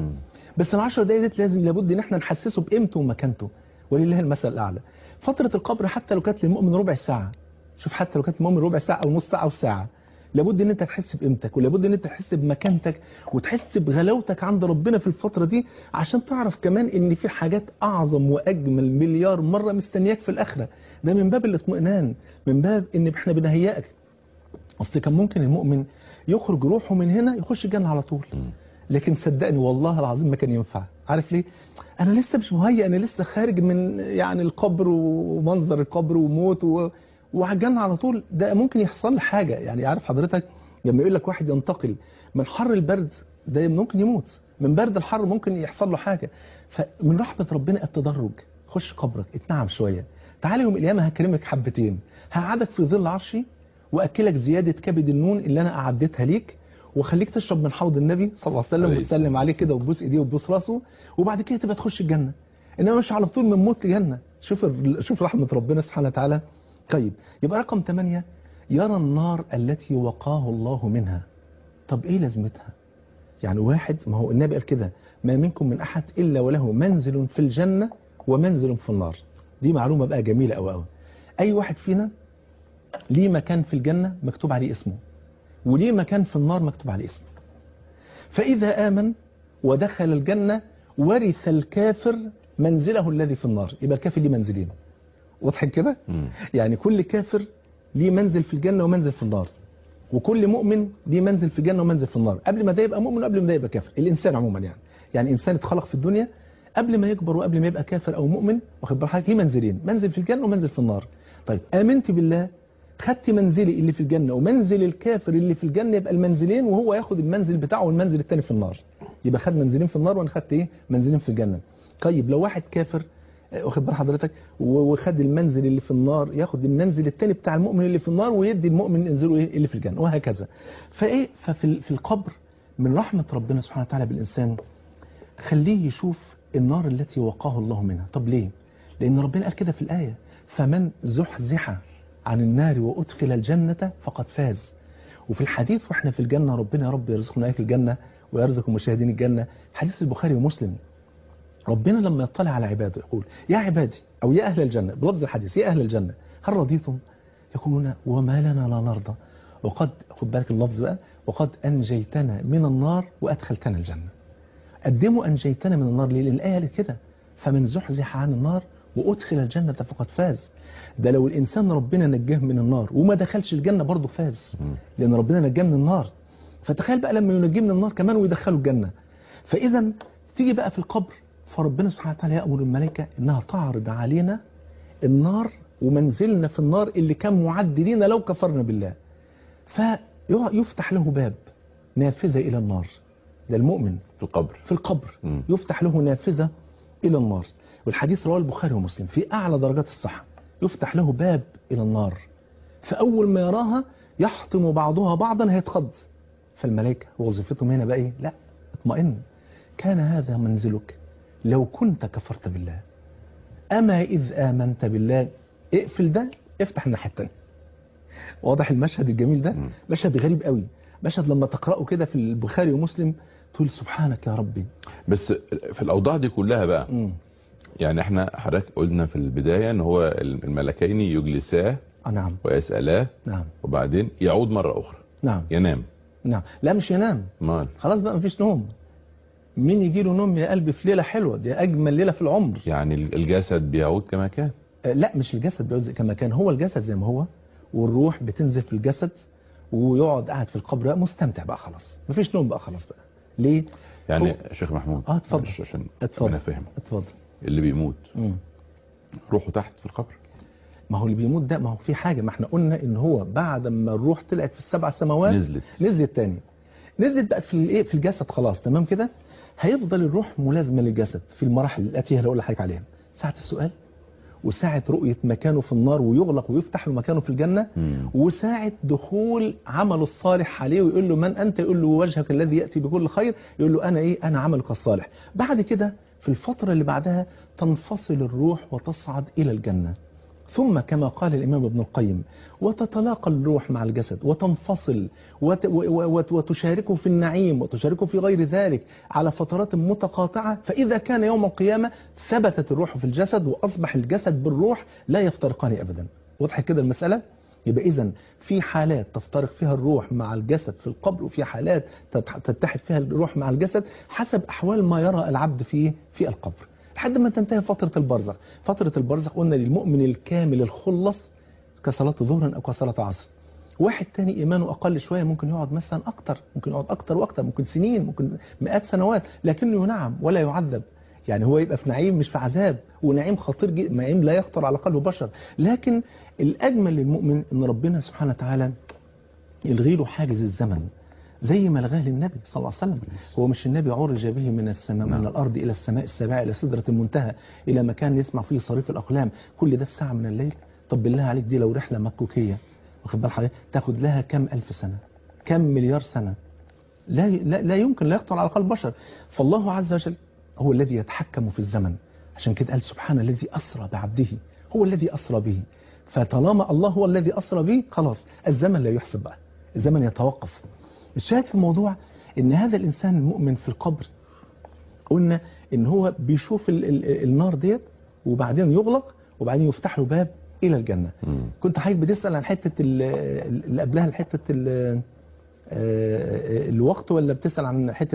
بس العشر دقايق ديت لازم لابد ان احنا نحسسه بقيمته ومكانته، ولله المثل الاعلى. فتره القبر حتى لو كانت للمؤمن ربع ساعه، شوف حتى لو كانت للمؤمن ربع ساعه او نص ساعه او ساعه، لابد ان انت تحس بقيمتك، ولابد ان انت تحس بمكانتك، وتحس بغلاوتك عند ربنا في الفتره دي، عشان تعرف كمان ان في حاجات اعظم واجمل مليار مره مستنياك في الاخره. ده من باب الاطمئنان، من باب ان احنا بنهيئك. اصل كان ممكن المؤمن يخرج روحه من هنا يخش الجنه على طول، لكن صدقني والله العظيم ما كان ينفع. عارف ليه؟ انا لسه مش مهيئ، انا لسه خارج من يعني القبر ومنظر القبر وموت و... وعلى الجنه على طول. ده ممكن يحصل لي حاجه. يعني عارف حضرتك لما يقول لك واحد ينتقل من حر البرد، ده ممكن يموت، من برد الحر ممكن يحصل له حاجه. فمن رحمه ربنا التدرج. خش قبرك اتنعم شويه، تعالى يوم القيامه هكلمك حبتين، هقعدك في ظل عرشي واكلك زياده كبد النون اللي انا اعديتها ليك، وخليك تشرب من حوض النبي صلى الله عليه وسلم وتسلم عليه كده وتبوس ايديه وتبوس راسه، وبعد كده تبقى تخش الجنه. انما مش على طول من موت لجنه. شوف شوف رحمه ربنا سبحانه وتعالى. طيب يبقى رقم ثمانية، يرى النار التي وقاه الله منها. طب ايه لازمتها؟ يعني واحد، ما هو النبي قال كده، ما منكم من احد الا وله منزل في الجنه ومنزل في النار. دي معلومه بقى جميله قوي قوي. اي واحد فينا ليه مكان في الجنه مكتوب عليه اسمه، وليه مكان في النار مكتوب عليه اسمه. فإذا آمن ودخل الجنة ورث الكافر منزله الذي في النار. يبقى الكافر ليه منزلين، واضح كده؟ يعني كل كافر ليه منزل في الجنة ومنزل في النار، وكل مؤمن ليه منزل في الجنة ومنزل في النار، قبل ما ده يبقى مؤمن وقبل ما ده يبقى كافر. الإنسان عموما يعني يعني إنسان اتخلق في الدنيا قبل ما يكبر وقبل ما يبقى كافر أو مؤمن، واخد بالك؟ ليه منزلين، منزل في الجنة ومنزل في النار. طيب آمنت بالله، خدت منزلي اللي في الجنة ومنزل الكافر اللي في الجنة، يبقى المنزلين، وهو ياخد المنزل بتاعه والمنزل الثاني في النار. يبقى خد منزلين في النار وانا خدت ايه؟ منزلين في الجنة. طيب لو واحد كافر، واخد بال حضرتك، وخد المنزل اللي في النار، ياخد المنزل الثاني بتاع المؤمن اللي في النار ويدي المؤمن ينزله ايه؟ اللي في الجنة، وهكذا. فايه ففي في القبر من رحمة ربنا سبحانه وتعالى بالإنسان، خليه يشوف النار التي وقاه الله منها. طب ليه؟ لأن ربنا قال كده في الآية، فمن زحزح عن النار وأدخل الجنة فقد فاز. وفي الحديث واحنا في الجنة، ربنا يا رب يرزقنا اياك الجنة ويرزق مشاهدين الجنة، حديث البخاري ومسلم، ربنا لما يطلع على عباده يقول يا عبادي، أو يا أهل الجنة بلفظ الحديث، يا أهل الجنة هل رضيتم؟ يقولون وما لنا لا نرضى، وقد، خد بالك اللفظ بقى، وقد أنجيتنا من النار وأدخلتنا الجنة. قدموا أنجيتنا من النار ليه؟ لأن الآية قالت كده، فمن زحزح عن النار وأدخل الجنة فقد فاز. ده لو الإنسان ربنا نجاه من النار وما دخلش الجنة برضه فاز، لأن ربنا نجاه من النار. فتخيل بقى لما ينجيه من النار كمان ويدخله الجنة. فإذا تيجي بقى في القبر، فربنا سبحانه وتعالى يأمر الملائكة إنها تعرض علينا النار ومنزلنا في النار اللي كان معد لينا لو كفرنا بالله. فيفتح له باب، نافذة إلى النار. ده المؤمن في القبر في القبر م. يفتح له نافذة إلى النار. والحديث رواه البخاري ومسلم في أعلى درجات الصحة. يفتح له باب إلى النار، فأول ما يراها يحطم بعضها بعضا هيتخض. فالملائكة وظيفتهم هنا بقى إيه؟ لا، اطمئن، كان هذا منزلك لو كنت كفرت بالله، أما إذ آمنت بالله. اقفل ده، افتح الناحية التانية. واضح المشهد الجميل ده؟ مشهد غريب قوي، مشهد لما تقرأه كده في البخاري ومسلم تقول سبحانك يا ربي. بس في الأوضاع دي كلها بقى م. يعني احنا حضرتك قلنا في البداية ان هو الملكين يجلساه نعم ويسألاه نعم، وبعدين يعود مرة أخرى نعم ينام. نعم لا مش ينام، مال خلاص بقى مفيش نوم. مين يجي له نوم يا قلبي في ليلة حلوة؟ دي أجمل ليلة في العمر. يعني الجسد بيعود كما كان؟ آه لا، مش الجسد بيعود كما كان، هو الجسد زي ما هو، والروح بتنزل في الجسد ويقعد قاعد في القبر بقى مستمتع بقى، خلاص مفيش نوم بقى خلاص بقى. ليه؟ يعني هو... شيخ محمود اه اتفضل عشان اتفضل انا فاهم، اتفضل. اللي بيموت مم. روحه تحت في القبر؟ ما هو اللي بيموت ده، ما هو في حاجة، ما احنا قلنا ان هو بعد ما الروح طلعت في السبع سماوات نزلت نزلت تاني، نزلت بقى في الايه، في الجسد خلاص تمام كده. هيفضل الروح ملازمة للجسد في المراحل التي هقول لحضرتك عليها، ساعة السؤال، وساعة رؤية مكانه في النار ويغلق ويفتح له مكانه في الجنة، مم. وساعة دخول عمله الصالح عليه ويقول له من أنت؟ يقول له وجهك الذي يأتي بكل خير، يقول له أنا إيه؟ أنا عملك الصالح. بعد كده في الفترة اللي بعدها تنفصل الروح وتصعد إلى الجنة. ثم كما قال الإمام ابن القيم وتتلاقى الروح مع الجسد وتنفصل وت وت وتشاركه في النعيم وتشاركه في غير ذلك على فترات متقاطعة، فإذا كان يوم القيامة ثبتت الروح في الجسد وأصبح الجسد بالروح لا يفترقان أبدا. واضح كده المسألة؟ يبقى إذن في حالات تفترق فيها الروح مع الجسد في القبر، وفي حالات تتحد فيها الروح مع الجسد حسب أحوال ما يرى العبد فيه في القبر لحد ما تنتهي فترة البرزخ. فترة البرزخ قلنا للمؤمن الكامل الخلص كصلاة ظهر أو كصلاة عصر. واحد تاني إيمانه أقل شوية ممكن يقعد مثلا أكتر، ممكن يقعد أكتر وأكتر، ممكن سنين، ممكن مئات سنوات، لكنه ينعم ولا يعذب. يعني هو يبقى في نعيم مش في عذاب، ونعيم خطير جدا، نعيم لا يخطر على قلب بشر. لكن الأجمل للمؤمن أن ربنا سبحانه وتعالى يلغي له حاجز الزمن زي ما لغاه للنبي صلى الله عليه وسلم. هو مش النبي عرج به من السماء من الأرض إلى السماء السابعة إلى سدرة المنتهى إلى مكان يسمع فيه صريف الأقلام، كل ده في ساعة من الليل؟ طب بالله عليك دي لو رحلة مكوكية واخد بال حضرتك تاخد لها كم ألف سنة، كم مليار سنة، لا لا, لا يمكن لا يخطر على قلب بشر. فالله عز وجل هو الذي يتحكم في الزمن، عشان كده قال سبحان الذي أسرى بعبده، هو الذي أسرى به. فطالما الله هو الذي أسرى به خلاص الزمن لا يحسب بقى، الزمن يتوقف. الشاهد في الموضوع ان هذا الانسان المؤمن في القبر قلنا ان هو بيشوف ال ال النار ديت وبعدين يغلق وبعدين يفتح له باب الى الجنة. مم. كنت حضرتك بتسأل عن حتة اللي قبلها الحتة الوقت، ولا بتسأل عن حتة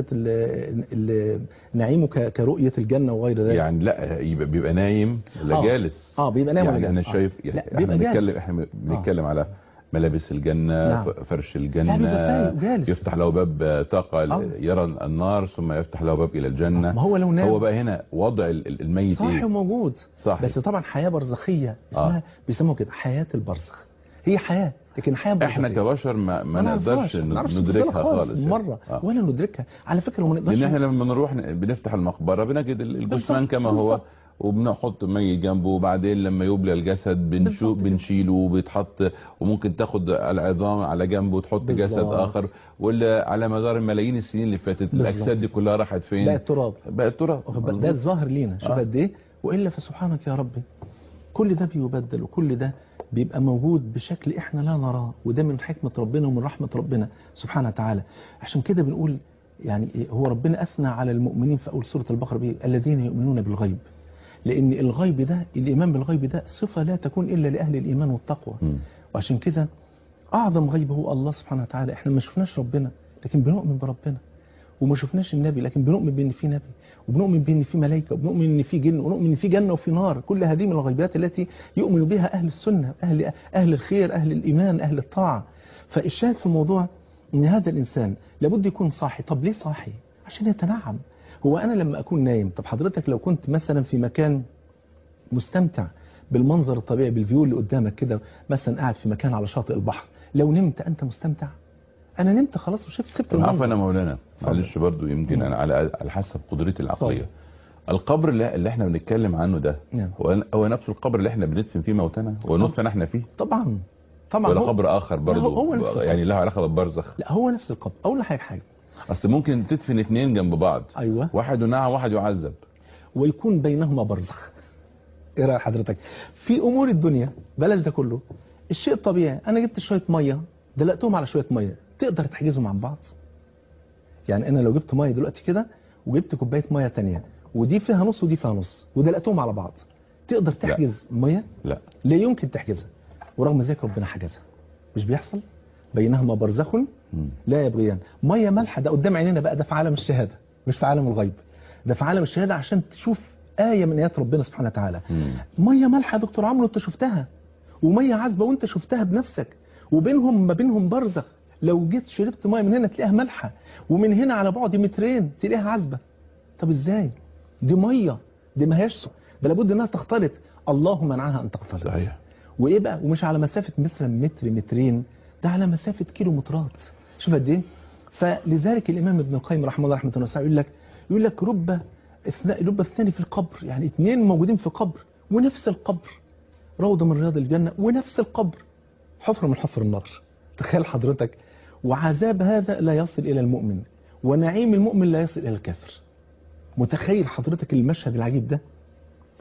النعيم كرؤية الجنة وغير ذلك؟ يعني لا يبقى بيبقى نايم ولا آه. جالس؟ اه بيبقى نايم يعني ولا جالس؟ انا شايف آه. يعني لا احنا بنتكلم احنا بنتكلم آه. على ملابس الجنة، نعم. فرش الجنة، يفتح له باب طاقة آه. يرى النار ثم يفتح له باب إلى الجنة. ما هو لو نام هو بقى هنا وضع الميت صاحي ايه؟ وموجود صاحي. بس طبعا حياة برزخية اسمها آه. بيسموها كده حياة البرزخ، هي حياة لكن حياة برزخية. احنا كبشر ما, ما نقدرش ندركها خالص مرة آه. ولا ندركها على فكرة. وما نقدرش، لان احنا لما بنروح بنفتح المقبرة بنجد الجثمان كما هو وبنحط ميت جنبه، وبعدين لما يبلى الجسد بنشوف بنشيله وبيتحط، وممكن تاخد العظام على جنبه وتحط جسد اخر، ولا على مدار الملايين السنين اللي فاتت الاجساد دي كلها راحت فين؟ بقت تراب. بقت تراب. ده الظاهر لينا شوف قد ايه. والا فسبحانك يا ربي كل ده بيبدل، وكل ده بيبقى موجود بشكل احنا لا نراه، وده من حكمة ربنا ومن رحمة ربنا سبحانه وتعالى. عشان كده بنقول يعني هو ربنا اثنى على المؤمنين في اول سورة البقرة بيه الذين يؤمنون بالغيب، لأن الغيب ده الإيمان بالغيب ده صفة لا تكون إلا لأهل الإيمان والتقوى. م. وعشان كده أعظم غيب هو الله سبحانه وتعالى. إحنا ما شفناش ربنا لكن بنؤمن بربنا، وما شفناش النبي لكن بنؤمن بأن في نبي، وبنؤمن بأن في ملائكة، وبنؤمن أن في جن، ونؤمن أن في جنة وفي نار. كل هذه من الغيبات التي يؤمن بها أهل السنة، أهل, أهل الخير، أهل الإيمان، أهل الطاعة. فالشاهد في الموضوع أن هذا الإنسان لابد يكون صاحي. طب ليه صاحي؟ عشان يتنعم. هو أنا لما أكون نايم، طب حضرتك لو كنت مثلا في مكان مستمتع بالمنظر الطبيعي بالفيو اللي قدامك كده، مثلا قاعد في مكان على شاطئ البحر، لو نمت أنت مستمتع؟ أنا نمت خلاص وشفت سبت المنظر. عفوا أنا مولانا معلش برضو يمكن أنا على على حسب قدرتي العقلية فضل. القبر اللي احنا بنتكلم عنه ده نعم. هو هو نفس القبر اللي احنا بندفن فيه موتنا وندفن احنا فيه؟ طبعا طبعا. ولا قبر آخر برضو يعني له علاقة بالبرزخ؟ لا هو نفس القبر. أول حاجة حاجة أصل ممكن تدفن اثنين جنب بعض، أيوة، واحد ينعم وواحد يعذب ويكون بينهما برزخ. ايه رأي حضرتك في امور الدنيا؟ بلاش ده كله. الشيء الطبيعي انا جبت شويه ميه دلقتهم على شويه ميه، تقدر تحجزهم عن بعض؟ يعني انا لو جبت ميه دلوقتي كده وجبت كوبايه ميه ثانيه ودي فيها نص ودي فيها نص ودلقتهم على بعض، تقدر تحجز لا. ميه؟ لا لا يمكن تحجزها. ورغم ذلك ربنا حجزها. مش بيحصل؟ بينهما برزخ لا يبغيان. ميه مالحه ده قدام عينينا بقى، ده في عالم الشهاده مش في عالم الغيب، ده في عالم الشهاده عشان تشوف آية من آيات ربنا سبحانه وتعالى. مم. مية مالحة يا دكتور عمرو انت شفتها، ومية عذبة وانت شفتها بنفسك، وبينهم ما بينهم برزخ. لو جيت شربت مية من هنا تلاقيها مالحة، ومن هنا على بعد مترين تلاقيها عذبة. طب ازاي؟ دي مية، دي ما هيش، ده لابد انها تختلط. الله منعها ان تختلط. صحيح. وايه بقى؟ ومش على مسافة مثلا متر مترين، ده على مسافة كيلومترات. شوف قد ايه؟ فلذلك الامام ابن القيم رحمه الله رحمه الله يقول لك يقول لك رب رب الثاني في القبر، يعني اثنين موجودين في قبر، ونفس القبر روضة من رياض الجنة، ونفس القبر حفرة من حفر النار. تخيل حضرتك. وعذاب هذا لا يصل إلى المؤمن، ونعيم المؤمن لا يصل إلى الكافر. متخيل حضرتك المشهد العجيب ده؟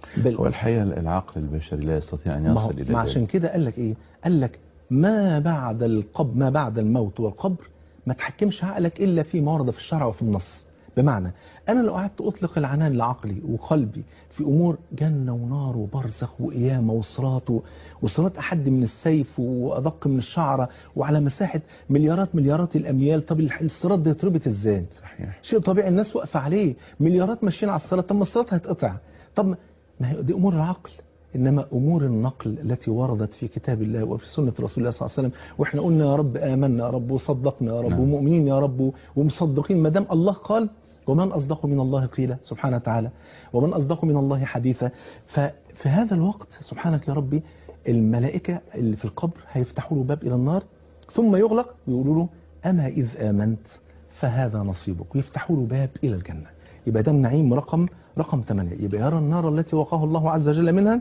بل هو الحقيقة العقل البشري لا يستطيع أن ما هو- يصل إلى ما ذلك. عشان كده قال لك ايه؟ قال لك ما بعد القبر، ما بعد الموت والقبر ما تحكمش عقلك الا فيما ورد في الشرع وفي النص. بمعنى انا لو قعدت اطلق العنان لعقلي وقلبي في امور جنه ونار وبرزخ وقيامه وصراط و- وصراط احد من السيف وادق من الشعره وعلى مساحه مليارات مليارات الاميال، طب الح- الصراط ده يتربط ازاي؟ صحيح. شيء طبيعي، الناس واقفه عليه، مليارات ماشيين على الصراط، طب ما الصراط هيتقطع. طب ما هي دي امور العقل. انما امور النقل التي وردت في كتاب الله وفي سنه رسول الله صلى الله عليه وسلم، واحنا قلنا يا رب امنا يا رب وصدقنا يا رب نعم. ومؤمنين يا رب ومصدقين، ما دام الله قال ومن اصدق من الله قيلا سبحانه وتعالى، ومن اصدق من الله حديثا. ففي هذا الوقت سبحانك يا ربي الملائكه اللي في القبر هيفتحوا له باب الى النار ثم يغلق ويقولوا له اما اذ امنت فهذا نصيبك، ويفتحوا له باب الى الجنه. يبقى ده النعيم رقم رقم ثمانية، يبقى يرى النار التي وقاه الله عز وجل منها.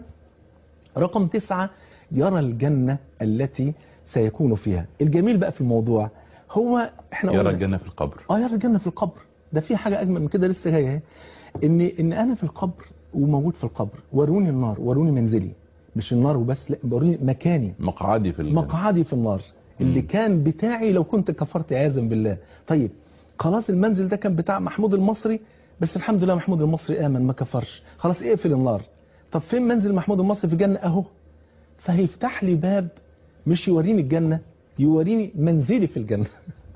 رقم تسعة يرى الجنة التي سيكون فيها. الجميل بقى في الموضوع هو احنا يرى قلنا- الجنة في القبر. اه يرى الجنة في القبر. ده في حاجة أجمل من كده لسه جاية اهي، إن إن أنا في القبر وموجود في القبر، وروني النار، وروني منزلي، مش النار وبس، لا وروني مكاني، مقعدي في الجنة. مقعدي في النار اللي مم. كان بتاعي لو كنت كفرت عياذا بالله. طيب خلاص المنزل ده كان بتاع محمود المصري، بس الحمد لله محمود المصري آمن ما كفرش، خلاص اقفل النار. طب فين منزل محمود المصري في الجنة؟ أهو. فهيفتح لي باب، مش يوريني الجنة، يوريني منزلي في الجنة.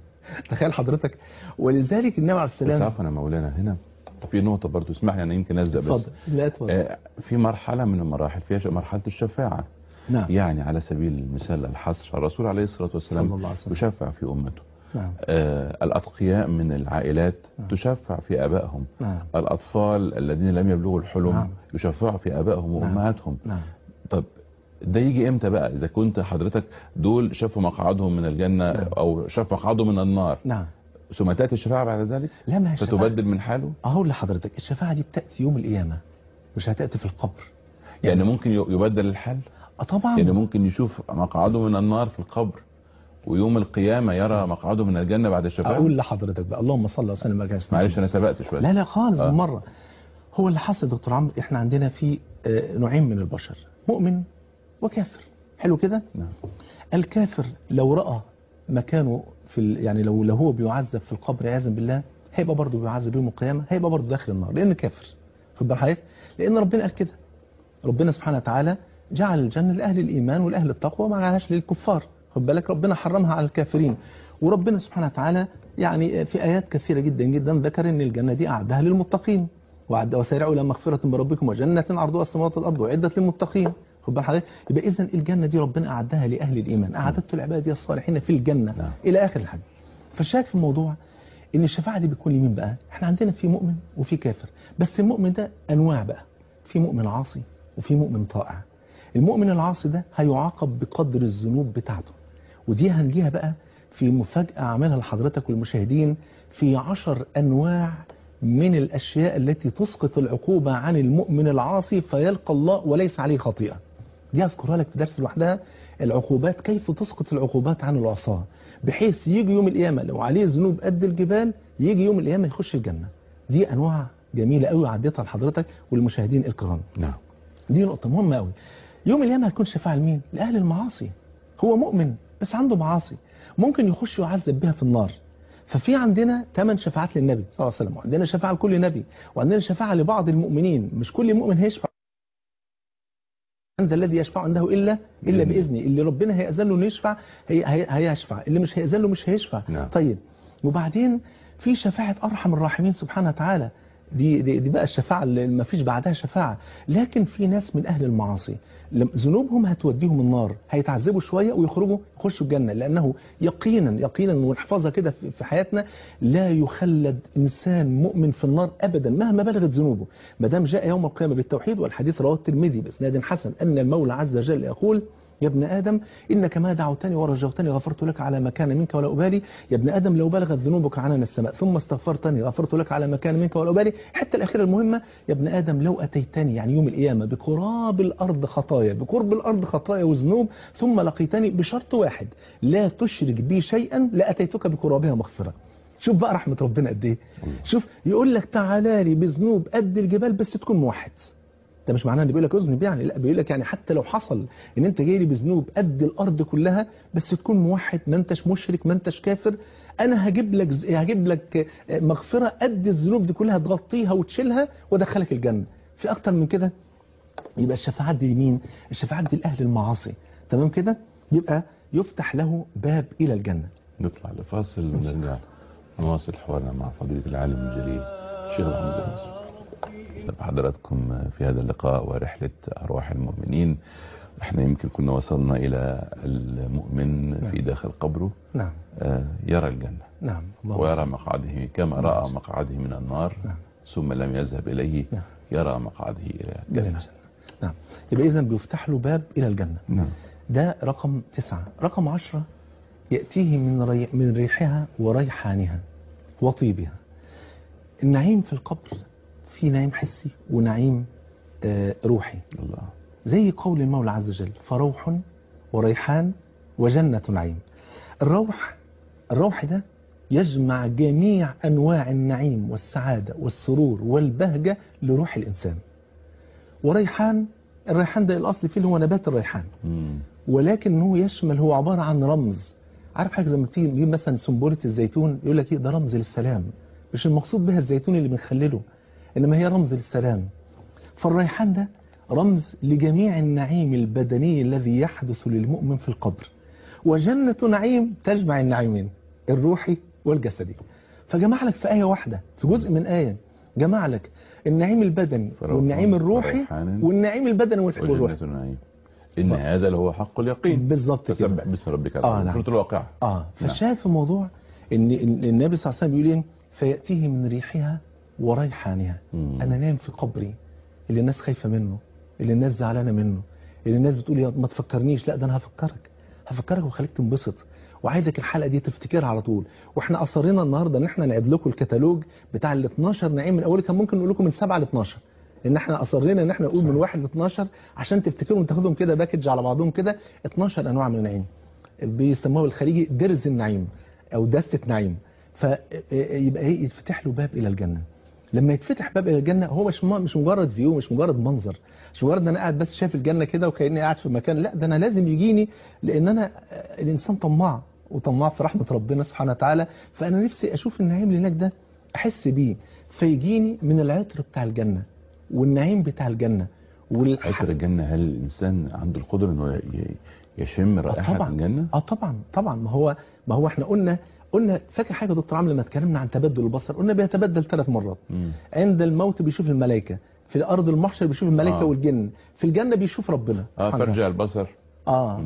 تخيل حضرتك. ولذلك النبي عليه بس السلام. عفوا يا مولانا، هنا في نقطة برضو اسمح لي، أنا يمكن أزق بس. اتفضل. لا اتفضل. آه، في مرحلة من المراحل فيها مرحلة الشفاعة. نعم. يعني على سبيل المثال الحصر، الرسول عليه الصلاة والسلام صلى الله عليه وسلم. يشفع في أمته. نعم. آه، الأتقياء من العائلات نعم. تشفع في آبائهم. نعم. الأطفال الذين لم يبلغوا الحلم نعم. يشفعوا في آبائهم وأمهاتهم. نعم. طب ده يجي امتى بقى؟ إذا كنت حضرتك دول شافوا مقعدهم من الجنة نعم. أو شافوا مقعدهم من النار، نعم. ثم تأتي الشفاعة بعد ذلك لا ما هي الشفاعة- فتبدل من حاله. اقول لحضرتك الشفاعة دي بتأتي يوم القيامة، مش هتأتي في القبر. يعني ممكن يبدل الحال، اه طبعا. يعني ممكن يشوف مقعده من النار في القبر ويوم القيامة يرى مقعده من الجنة بعد الشفاعة. اقول لحضرتك بقى اللهم صل وسلم وبارك على سيدنا معلش أنا سبقت شوية. لا لا خالص آه. بالمرة. هو اللي حصل دكتور عمرو، احنا عندنا في آه، نوعين من البشر، مؤمن وكافر. حلو كده. نعم. الكافر لو رأى مكانه في ال... يعني لو لو هو بيعذب في القبر عياذا بالله، هيبقى برضه بيعذب يوم القيامة، هيبقى برضه داخل النار لأنه كافر. خد بال حضرتك؟ لأن ربنا قال كده. ربنا سبحانه وتعالى جعل الجنة لأهل الإيمان والأهل التقوى، ما جعلهاش للكفار. خد بالك ربنا حرمها على الكافرين. وربنا سبحانه وتعالى يعني في آيات كثيرة جدا جدا ذكر ان الجنة دي أعدها للمتقين، وعد وسارعوا إلى مغفرة من ربكم وجنة عرضها السماوات والأرض وعدت للمتقين. خد بال حضرتك؟ يبقى إذا الجنة دي ربنا أعدها لأهل الإيمان، أعدت العباد الصالحين في الجنة. نعم. إلى آخر الحديث. فالشاهد في الموضوع ان الشفاعة دي بتكون لمين بقى؟ احنا عندنا في مؤمن وفي كافر، بس المؤمن ده أنواع بقى، في مؤمن عاصي وفي مؤمن طائع. المؤمن العاصي ده هيعاقب بقدر الذنوب بتاعته، ودي هنجيها بقى في مفاجأة أعملها لحضرتك والمشاهدين، في عشر أنواع من الأشياء التي تسقط العقوبة عن المؤمن العاصي فيلقى الله وليس عليه خطيئة. دي أذكرها لك في درس لوحدها، العقوبات كيف تسقط العقوبات عن العصاة، بحيث يجي يوم القيامة لو عليه ذنوب قد الجبال يجي يوم القيامة يخش الجنة. دي أنواع جميلة قوي عديتها لحضرتك والمشاهدين الكرام. نعم. دي نقطة مهمة قوي. يوم القيامة هتكون شفاعة لمين؟ لأهل المعاصي. هو مؤمن بس عنده معاصي، ممكن يخش يعذب بها في النار. ففي عندنا ثمان شفاعات للنبي صلى الله عليه وسلم، وعندنا شفاعة لكل نبي، وعندنا شفاعة لبعض المؤمنين. مش كل مؤمن هيشفع عند الذي يشفع عنده إلا إلا بإذنه. اللي ربنا هيأذن له إنه يشفع هي هي هيشفع، اللي مش هيأذن له مش هيشفع. نعم. طيب وبعدين في شفاعة أرحم الراحمين سبحانه وتعالى، دي, دي, دي بقى الشفاعة اللي ما فيش بعدها شفاعة. لكن في ناس من أهل المعاصي ذنوبهم هتوديهم النار، هيتعذبوا شوية ويخرجوا يخشوا الجنة، لأنه يقينا يقينا ونحفظها كده في حياتنا، لا يخلد إنسان مؤمن في النار أبدا مهما بلغت ذنوبه، ما دام جاء يوم القيامة بالتوحيد. والحديث رواه الترمذي بإسناد حسن أن المولى عز وجل يقول: يا ابن آدم إنك ما دعوتني ورجوتني غفرت لك على ما كان منك ولا أبالي. يا ابن آدم لو بلغت ذنوبك عنان السماء ثم استغفرتني غفرت لك على ما كان منك ولا أبالي. حتى الأخيرة المهمة: يا ابن آدم لو أتيتني يعني يوم القيامة بقراب الأرض خطايا، بقرب الأرض خطايا وذنوب، ثم لقيتني بشرط واحد: لا تشرك بي شيئا لأتيتك بقرابها مغفرة. شوف بقى رحمة ربنا قد إيه. شوف يقول لك تعالى لي بذنوب قد الجبال بس تكون موحد. ده مش معناه ان بيقول لك اذنب يعني، لا بيقول لك يعني حتى لو حصل ان انت جاي لي بذنوب قد الارض كلها بس تكون موحد، ما انتش مشرك ما انتش كافر، انا هجيب لك هجيب لك مغفره قد الذنوب دي كلها تغطيها وتشيلها وادخلك الجنه. في اكتر من كده؟ يبقى الشفاعات دي لمين؟ الشفاعات دي لاهل المعاصي. تمام كده؟ يبقى يفتح له باب الى الجنه. نطلع لفاصل ونرجع نواصل حوارنا مع فضيلة العالم الجليل الشيخ محمد المنصور. حضراتكم في هذا اللقاء ورحلة أرواح المؤمنين. احنا يمكن كنا وصلنا إلى المؤمن نعم. في داخل قبره نعم. آه يرى الجنة نعم. ويرى مقعده كما نعم. رأى مقعده من النار نعم. ثم لم يذهب إليه نعم. يرى مقعده إلى الجنة. نعم. يبقى إذن بيفتح له باب إلى الجنة. نعم. ده رقم تسعة. رقم عشرة يأتيه من, ري... من ريحها وريحانها وطيبها. النعيم في القبر في نعيم حسي ونعيم آه روحي. الله. زي قول المولى عز وجل فروح وريحان وجنة نعيم. الروح الروح ده يجمع جميع أنواع النعيم والسعادة والسرور والبهجة لروح الإنسان. وريحان، الريحان ده الأصل فيه اللي هو نبات الريحان مم. ولكن هو يشمل، هو عبارة عن رمز. عارف حاجة زي ما تيجي نجيب مثلا سنبلة الزيتون يقول لك ايه ده رمز للسلام، مش المقصود بها الزيتون اللي بنخلله إنما هي رمز للسلام. فالريحان ده رمز لجميع النعيم البدني الذي يحدث للمؤمن في القبر. وجنة نعيم تجمع النعيمين الروحي والجسدي. فجمع لك في آية واحدة، في جزء من آية جمع لك النعيم البدني والنعيم الروحي والنعيم البدني والروحي. إن هذا اللي هو حق اليقين. بالظبط كده. تسبح باسم ربك آه نعم. سورة الواقعة. اه فالشاهد في الموضوع ان النبي صلى الله عليه وسلم بيقول ايه فيأتيه من ريحها وريحانها. مم. انا نام في قبري اللي الناس خايفة منه، اللي الناس زعلانة منه، اللي الناس بتقول يا ما تفكرنيش، لا ده انا هفكرك هفكرك وخليك تنبسط وعايزك الحلقة دي تفتكرها على طول. واحنا اصرينا النهاردة ان احنا نعد لكم الكتالوج بتاع ال اتناشر نعيم من اول، كان ممكن نقول لكم من سبعة ل اتناشر، ان احنا اصرينا ان احنا نقول من واحد ل اتناشر عشان تفتكروا وتاخدهم كده باكج على بعضهم كده. اتناشر انواع من النعيم بيسموه الخليجي درز النعيم او دستة نعيم. فيبقى ايه يتفتح له باب الى الجنة. لما يتفتح باب الى الجنة هو مش مش مجرد فيو، مش مجرد منظر، مش مجرد ان انا قاعد بس شايف الجنة كده وكأني قاعد في مكان، لا ده انا لازم يجيني، لان انا الانسان طماع وطماع في رحمة ربنا سبحانه وتعالى. فانا نفسي اشوف النعيم اللي هناك ده احس بيه، فيجيني من العطر بتاع الجنة والنعيم بتاع الجنة والح... عطر الجنة. هل الانسان عنده القدرة انه يشم رائحة طبعا. الجنة؟ اه طبعا طبعا. ما هو ما هو احنا قلنا قلنا فاكر حاجة دكتور عمرو لما اتكلمنا عن تبدل البصر، قلنا بيتبدل ثلاث مرات. مم. عند الموت بيشوف الملائكة، في أرض المحشر بيشوف الملائكة آه. والجن، في الجنة بيشوف ربنا. اه فرجع البصر. اه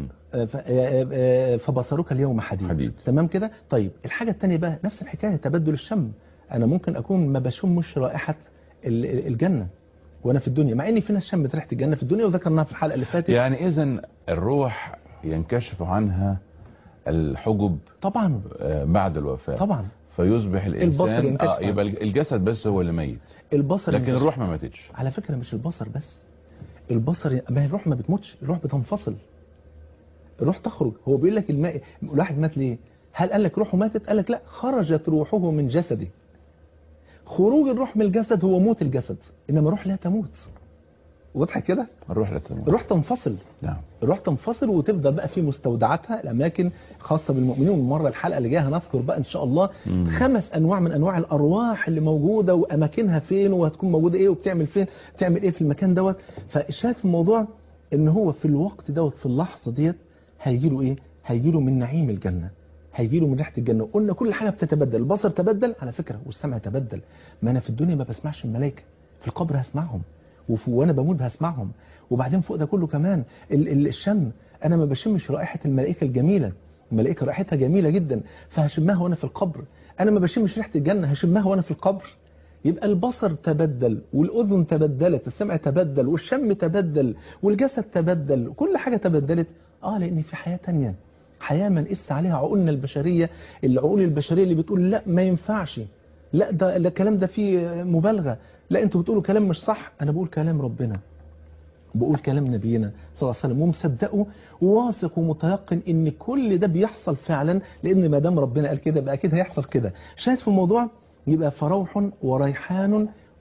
فبصرك اليوم حديد, حديد. تمام كده. طيب الحاجة الثانية بقى نفس الحكاية تبدل الشم. انا ممكن اكون ما بشمش رائحة الجنة وانا في الدنيا، مع ان في ناس شمت ريحة الجنة في الدنيا وذكرناها في الحلقة اللي فاتت. يعني اذا الروح ينكشف عنها الحجب طبعا بعد الوفاة طبعا، فيصبح الانسان اه يبقى الجسد بس هو اللي ميت، البصر لكن الروح ما ماتتش. على فكرة مش البصر بس، البصر ما هي الروح ما بتموتش، الروح بتنفصل، الروح تخرج. هو بيقول لك الماء الواحد مات ليه؟ هل قال لك روحه ماتت؟ قال لك لا، خرجت روحه من جسده. خروج الروح من الجسد هو موت الجسد، انما الروح لا تموت. واضح كده؟ الروح لا تموت، الروح تنفصل. نعم. الروح تنفصل وتفضل بقى في مستودعاتها الاماكن خاصه بالمؤمنين. والمره الحلقه اللي جايه هنذكر بقى ان شاء الله مم. خمس انواع من انواع الارواح اللي موجوده واماكنها فين وهتكون موجوده ايه وبتعمل فين، بتعمل ايه في المكان دوت. فالشاهد في الموضوع ان هو في الوقت دوت في اللحظه ديت هيجي له ايه؟ هيجي له من نعيم الجنه، هيجي له من ريحه الجنه. قلنا كل حاجه بتتبدل، البصر تبدل على فكره والسمع تبدل. ما انا في الدنيا ما بسمعش الملائكه، في القبر هسمعهم وانا بموت هسمعهم. وبعدين فوق ده كله كمان الشم، انا ما بشمش رائحه الملائكه الجميله، الملائكه رائحتها جميله جدا فهشمها وانا في القبر. انا ما بشمش ريحه الجنه هشمها وانا في القبر. يبقى البصر تبدل والاذن تبدلت، السمع تبدل والشم تبدل والجسد تبدل، كل حاجه تبدلت. اه لان في حياه ثانيه، حياه ما نقيس عليها عقولنا البشريه، العقول البشريه اللي بتقول لا ما ينفعش، لا ده الكلام ده فيه مبالغه، لا انتوا بتقولوا كلام مش صح. انا بقول كلام ربنا، بقول كلام نبينا صلى الله عليه وسلم ومصدقه وواثق ومتيقن ان كل ده بيحصل فعلا، لان ما دام ربنا قال كده يبقى اكيد هيحصل كده. شاهد في الموضوع يبقى فروح وريحان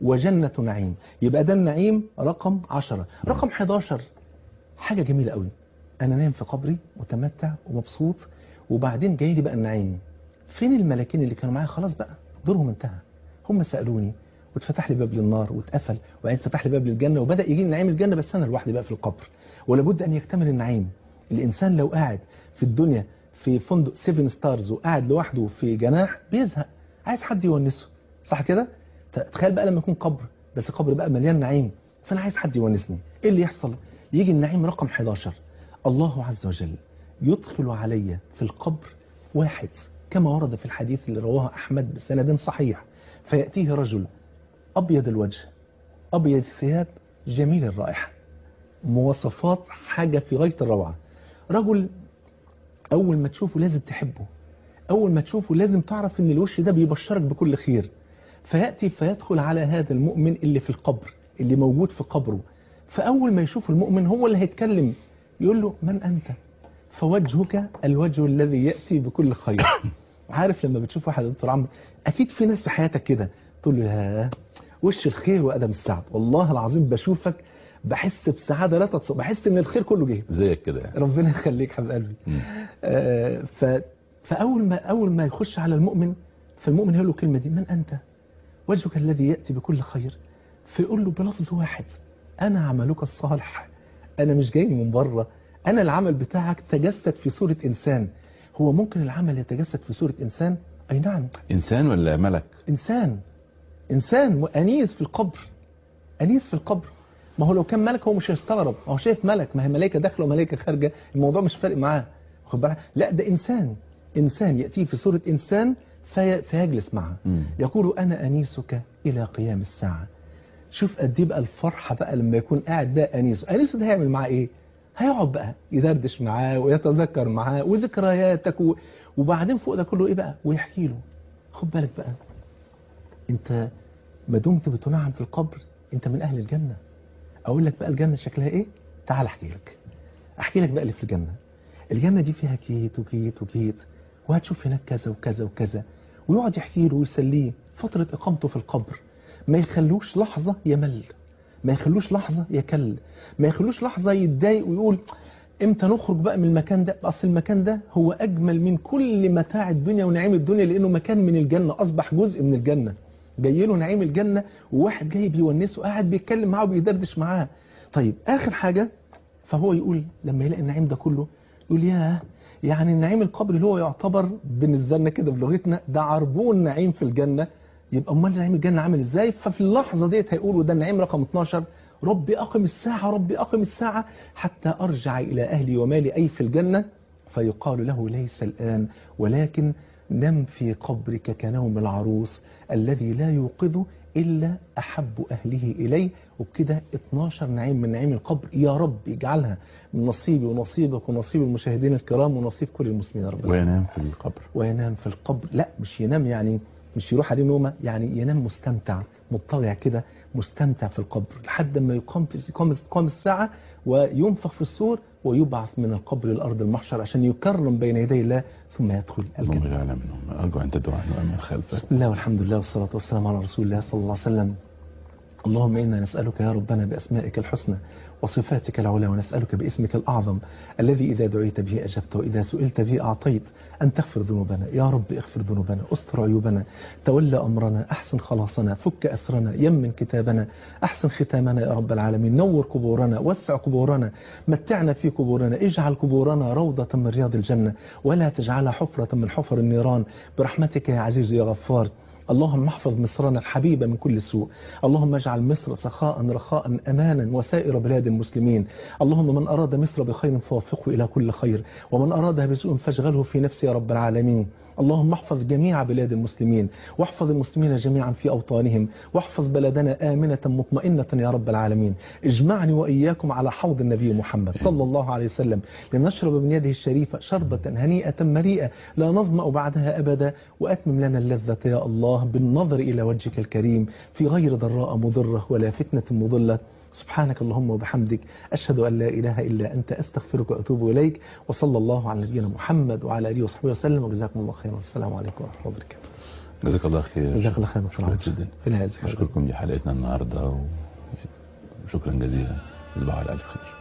وجنة نعيم. يبقى ده النعيم رقم عشرة. رقم حداشر حاجة جميلة قوي، أنا نايم في قبري متمتع ومبسوط، وبعدين جاي لي بقى النعيم. فين الملاكين اللي كانوا معايا؟ خلاص بقى دورهم انتهى، هم سألوني واتفتح لي باب للنار واتقفل، وبعدين فتح لي باب للجنة وبدأ يجي نعيم الجنة، بس أنا لوحدي بقى في القبر. ولابد أن يكتمل النعيم. الإنسان لو قاعد في الدنيا في فندق سيفن ستارز وقاعد لوحده في جناح بيزهق، عايز حد يونسه، صح كده؟ تخيل بقى لما يكون قبر، بس قبر بقى مليان نعيم، فأنا عايز حد يونسني. إيه اللي يحصل؟ يجي النعيم رقم حداشر، الله عز وجل يدخل علي في القبر واحد كما ورد في الحديث اللي رواه أحمد بسند صحيح، فيأتيه رجل أبيض الوجه أبيض الثياب جميل الرائحة، مواصفات حاجة في غاية الروعة. رجل أول ما تشوفه لازم تحبه، أول ما تشوفه لازم تعرف إن الوش ده بيبشرك بكل خير. فيأتي فيدخل على هذا المؤمن اللي في القبر، اللي موجود في قبره، فأول ما يشوف المؤمن هو اللي هيتكلم، يقول له من أنت؟ فوجهك الوجه الذي يأتي بكل خير. عارف لما بتشوف واحد يا دكتور عمرو، أكيد في ناس في حياتك كده تقول له يا وش الخير وأدم السعد، والله العظيم بشوفك بحس بسعادة لا تتصور، بحس إن الخير كله جه زيك كده يعني. ربنا يخليك حبيب قلبي. آه ف فأول ما أول ما يخش على المؤمن، فالمؤمن يقول له الكلمة دي من أنت؟ وجهك الذي يأتي بكل خير. فيقول له بلفظ واحد أنا عملك الصالح، أنا مش جاي من بره، أنا العمل بتاعك تجسد في صورة إنسان. هو ممكن العمل يتجسد في صورة إنسان؟ أي نعم. إنسان ولا ملك؟ إنسان، إنسان أنيس في القبر، أنيس في القبر. ما هو لو كان ملك هو مش هيستغرب، هو شايف ملك، ما هي ملائكة داخله وملائكة خارجة، الموضوع مش فارق معاه، خد بالك. لا ده إنسان، إنسان يأتيه في صورة إنسان في فيجلس معه، يقول أنا أنيسك إلى قيام الساعة. شوف قد ايه بقى الفرحة بقى لما يكون قاعد بقى أنيسه. أنيسه ده هيعمل معاه إيه؟ هيقعد بقى يدردش معاه ويتذكر معاه وذكرياتك و... وبعدين فوق ده كله إيه بقى؟ ويحكي له. خد بالك بقى، أنت ما دمت بتنعم في القبر أنت من أهل الجنة. أقول لك بقى الجنة شكلها إيه؟ تعال أحكي لك، أحكي لك بقى اللي في الجنة. الجنة دي فيها كيت وكيت وكيت، وهتشوف هناك كذا وكذا وكذا، ويقعد يحكي له ويسليه فترة إقامته في القبر. ما يخلوش لحظة يمل، ما يخلوش لحظة يكل، ما يخلوش لحظة يتضايق ويقول امتى نخرج بقى من المكان ده. أصل المكان ده هو أجمل من كل متاع الدنيا ونعيم الدنيا، لأنه مكان من الجنة، أصبح جزء من الجنة، جاي له نعيم الجنة، وواحد جاي بيونسه قاعد بيتكلم معاه وبيدردش معاه. طيب آخر حاجة، فهو يقول لما يلاقي النعيم ده كله يقول ياه، يعني النعيم القبر اللي هو يعتبر بالنسبة لنا كده بلغتنا ده عربون نعيم في الجنة، يبقى امال نعيم الجنة عامل ازاي؟ ففي اللحظة ديت هيقولوا ده النعيم رقم اتناشر، ربي أقم الساعة ربي أقم الساعة حتى أرجع إلى أهلي ومالي أي في الجنة. فيقال له ليس الآن، ولكن نم في قبرك كنوم العروس الذي لا يوقظ إلا أحب أهله إليه. وبكده اتناشر نعيم من نعيم القبر، يا رب يجعلها من نصيبي ونصيبك ونصيب المشاهدين الكرام ونصيب كل المسلمين يا رب. وينام في القبر، وينام في القبر، لا مش ينام يعني مش يروح عليه نومه، يعني ينام مستمتع مطلع كده، مستمتع في القبر لحد ما يقام في قام الساعة وينفخ في الصور ويبعث من القبر للأرض المحشر عشان يكرم بين يدي الله ثم يدخل الجنة. اللهم اجعلنا منهم. أرجو أن تدعو عنه من خلفك. بسم الله والحمد لله والصلاة والسلام على رسول الله صلى الله عليه وسلم. اللهم إنا نسألك يا ربنا بأسمائك الحسنى وصفاتك العلى، ونسألك باسمك الأعظم الذي إذا دعيت به أجبت وإذا سئلت به أعطيت، أن تغفر ذنوبنا يا رب، اغفر ذنوبنا، استر عيوبنا، تولى أمرنا، أحسن خلاصنا، فك أسرنا، يمن كتابنا، أحسن ختامنا يا رب العالمين، نور قبورنا، وسع قبورنا، متعنا في قبورنا، اجعل قبورنا روضة من رياض الجنة ولا تجعلها حفرة من حفر النيران برحمتك يا عزيز يا غفار. اللهم احفظ مصرنا الحبيبة من كل سوء، اللهم اجعل مصر سخاء رخاء أمانا وسائر بلاد المسلمين. اللهم من أراد مصر بخير فوفقه إلى كل خير، ومن أرادها بسوء فاشغله في نفسه يا رب العالمين. اللهم احفظ جميع بلاد المسلمين، واحفظ المسلمين جميعا في أوطانهم، واحفظ بلدنا آمنة مطمئنة يا رب العالمين. اجمعني وإياكم على حوض النبي محمد صلى الله عليه وسلم لنشرب من يده الشريفة شربة هنيئة مريئة لا نظمأ بعدها أبدا، وأتمم لنا اللذة يا الله بالنظر إلى وجهك الكريم في غير ضراء مضرة ولا فتنة مضلة. سبحانك اللهم وبحمدك، أشهد أن لا إله إلا أنت، أستغفرك وأتوب إليك، وصلى الله على نبينا محمد وعلى آله وصحبه وسلم، وجزاكم الله خيرا، والسلام عليكم ورحمة الله وبركاته. جزاك الله خير. جزاك الله خير. شكرا جدا. في الهزة أشكركم لحلقتنا النهاردة وشكرا جزيلا. تصبحوا على ألف خير.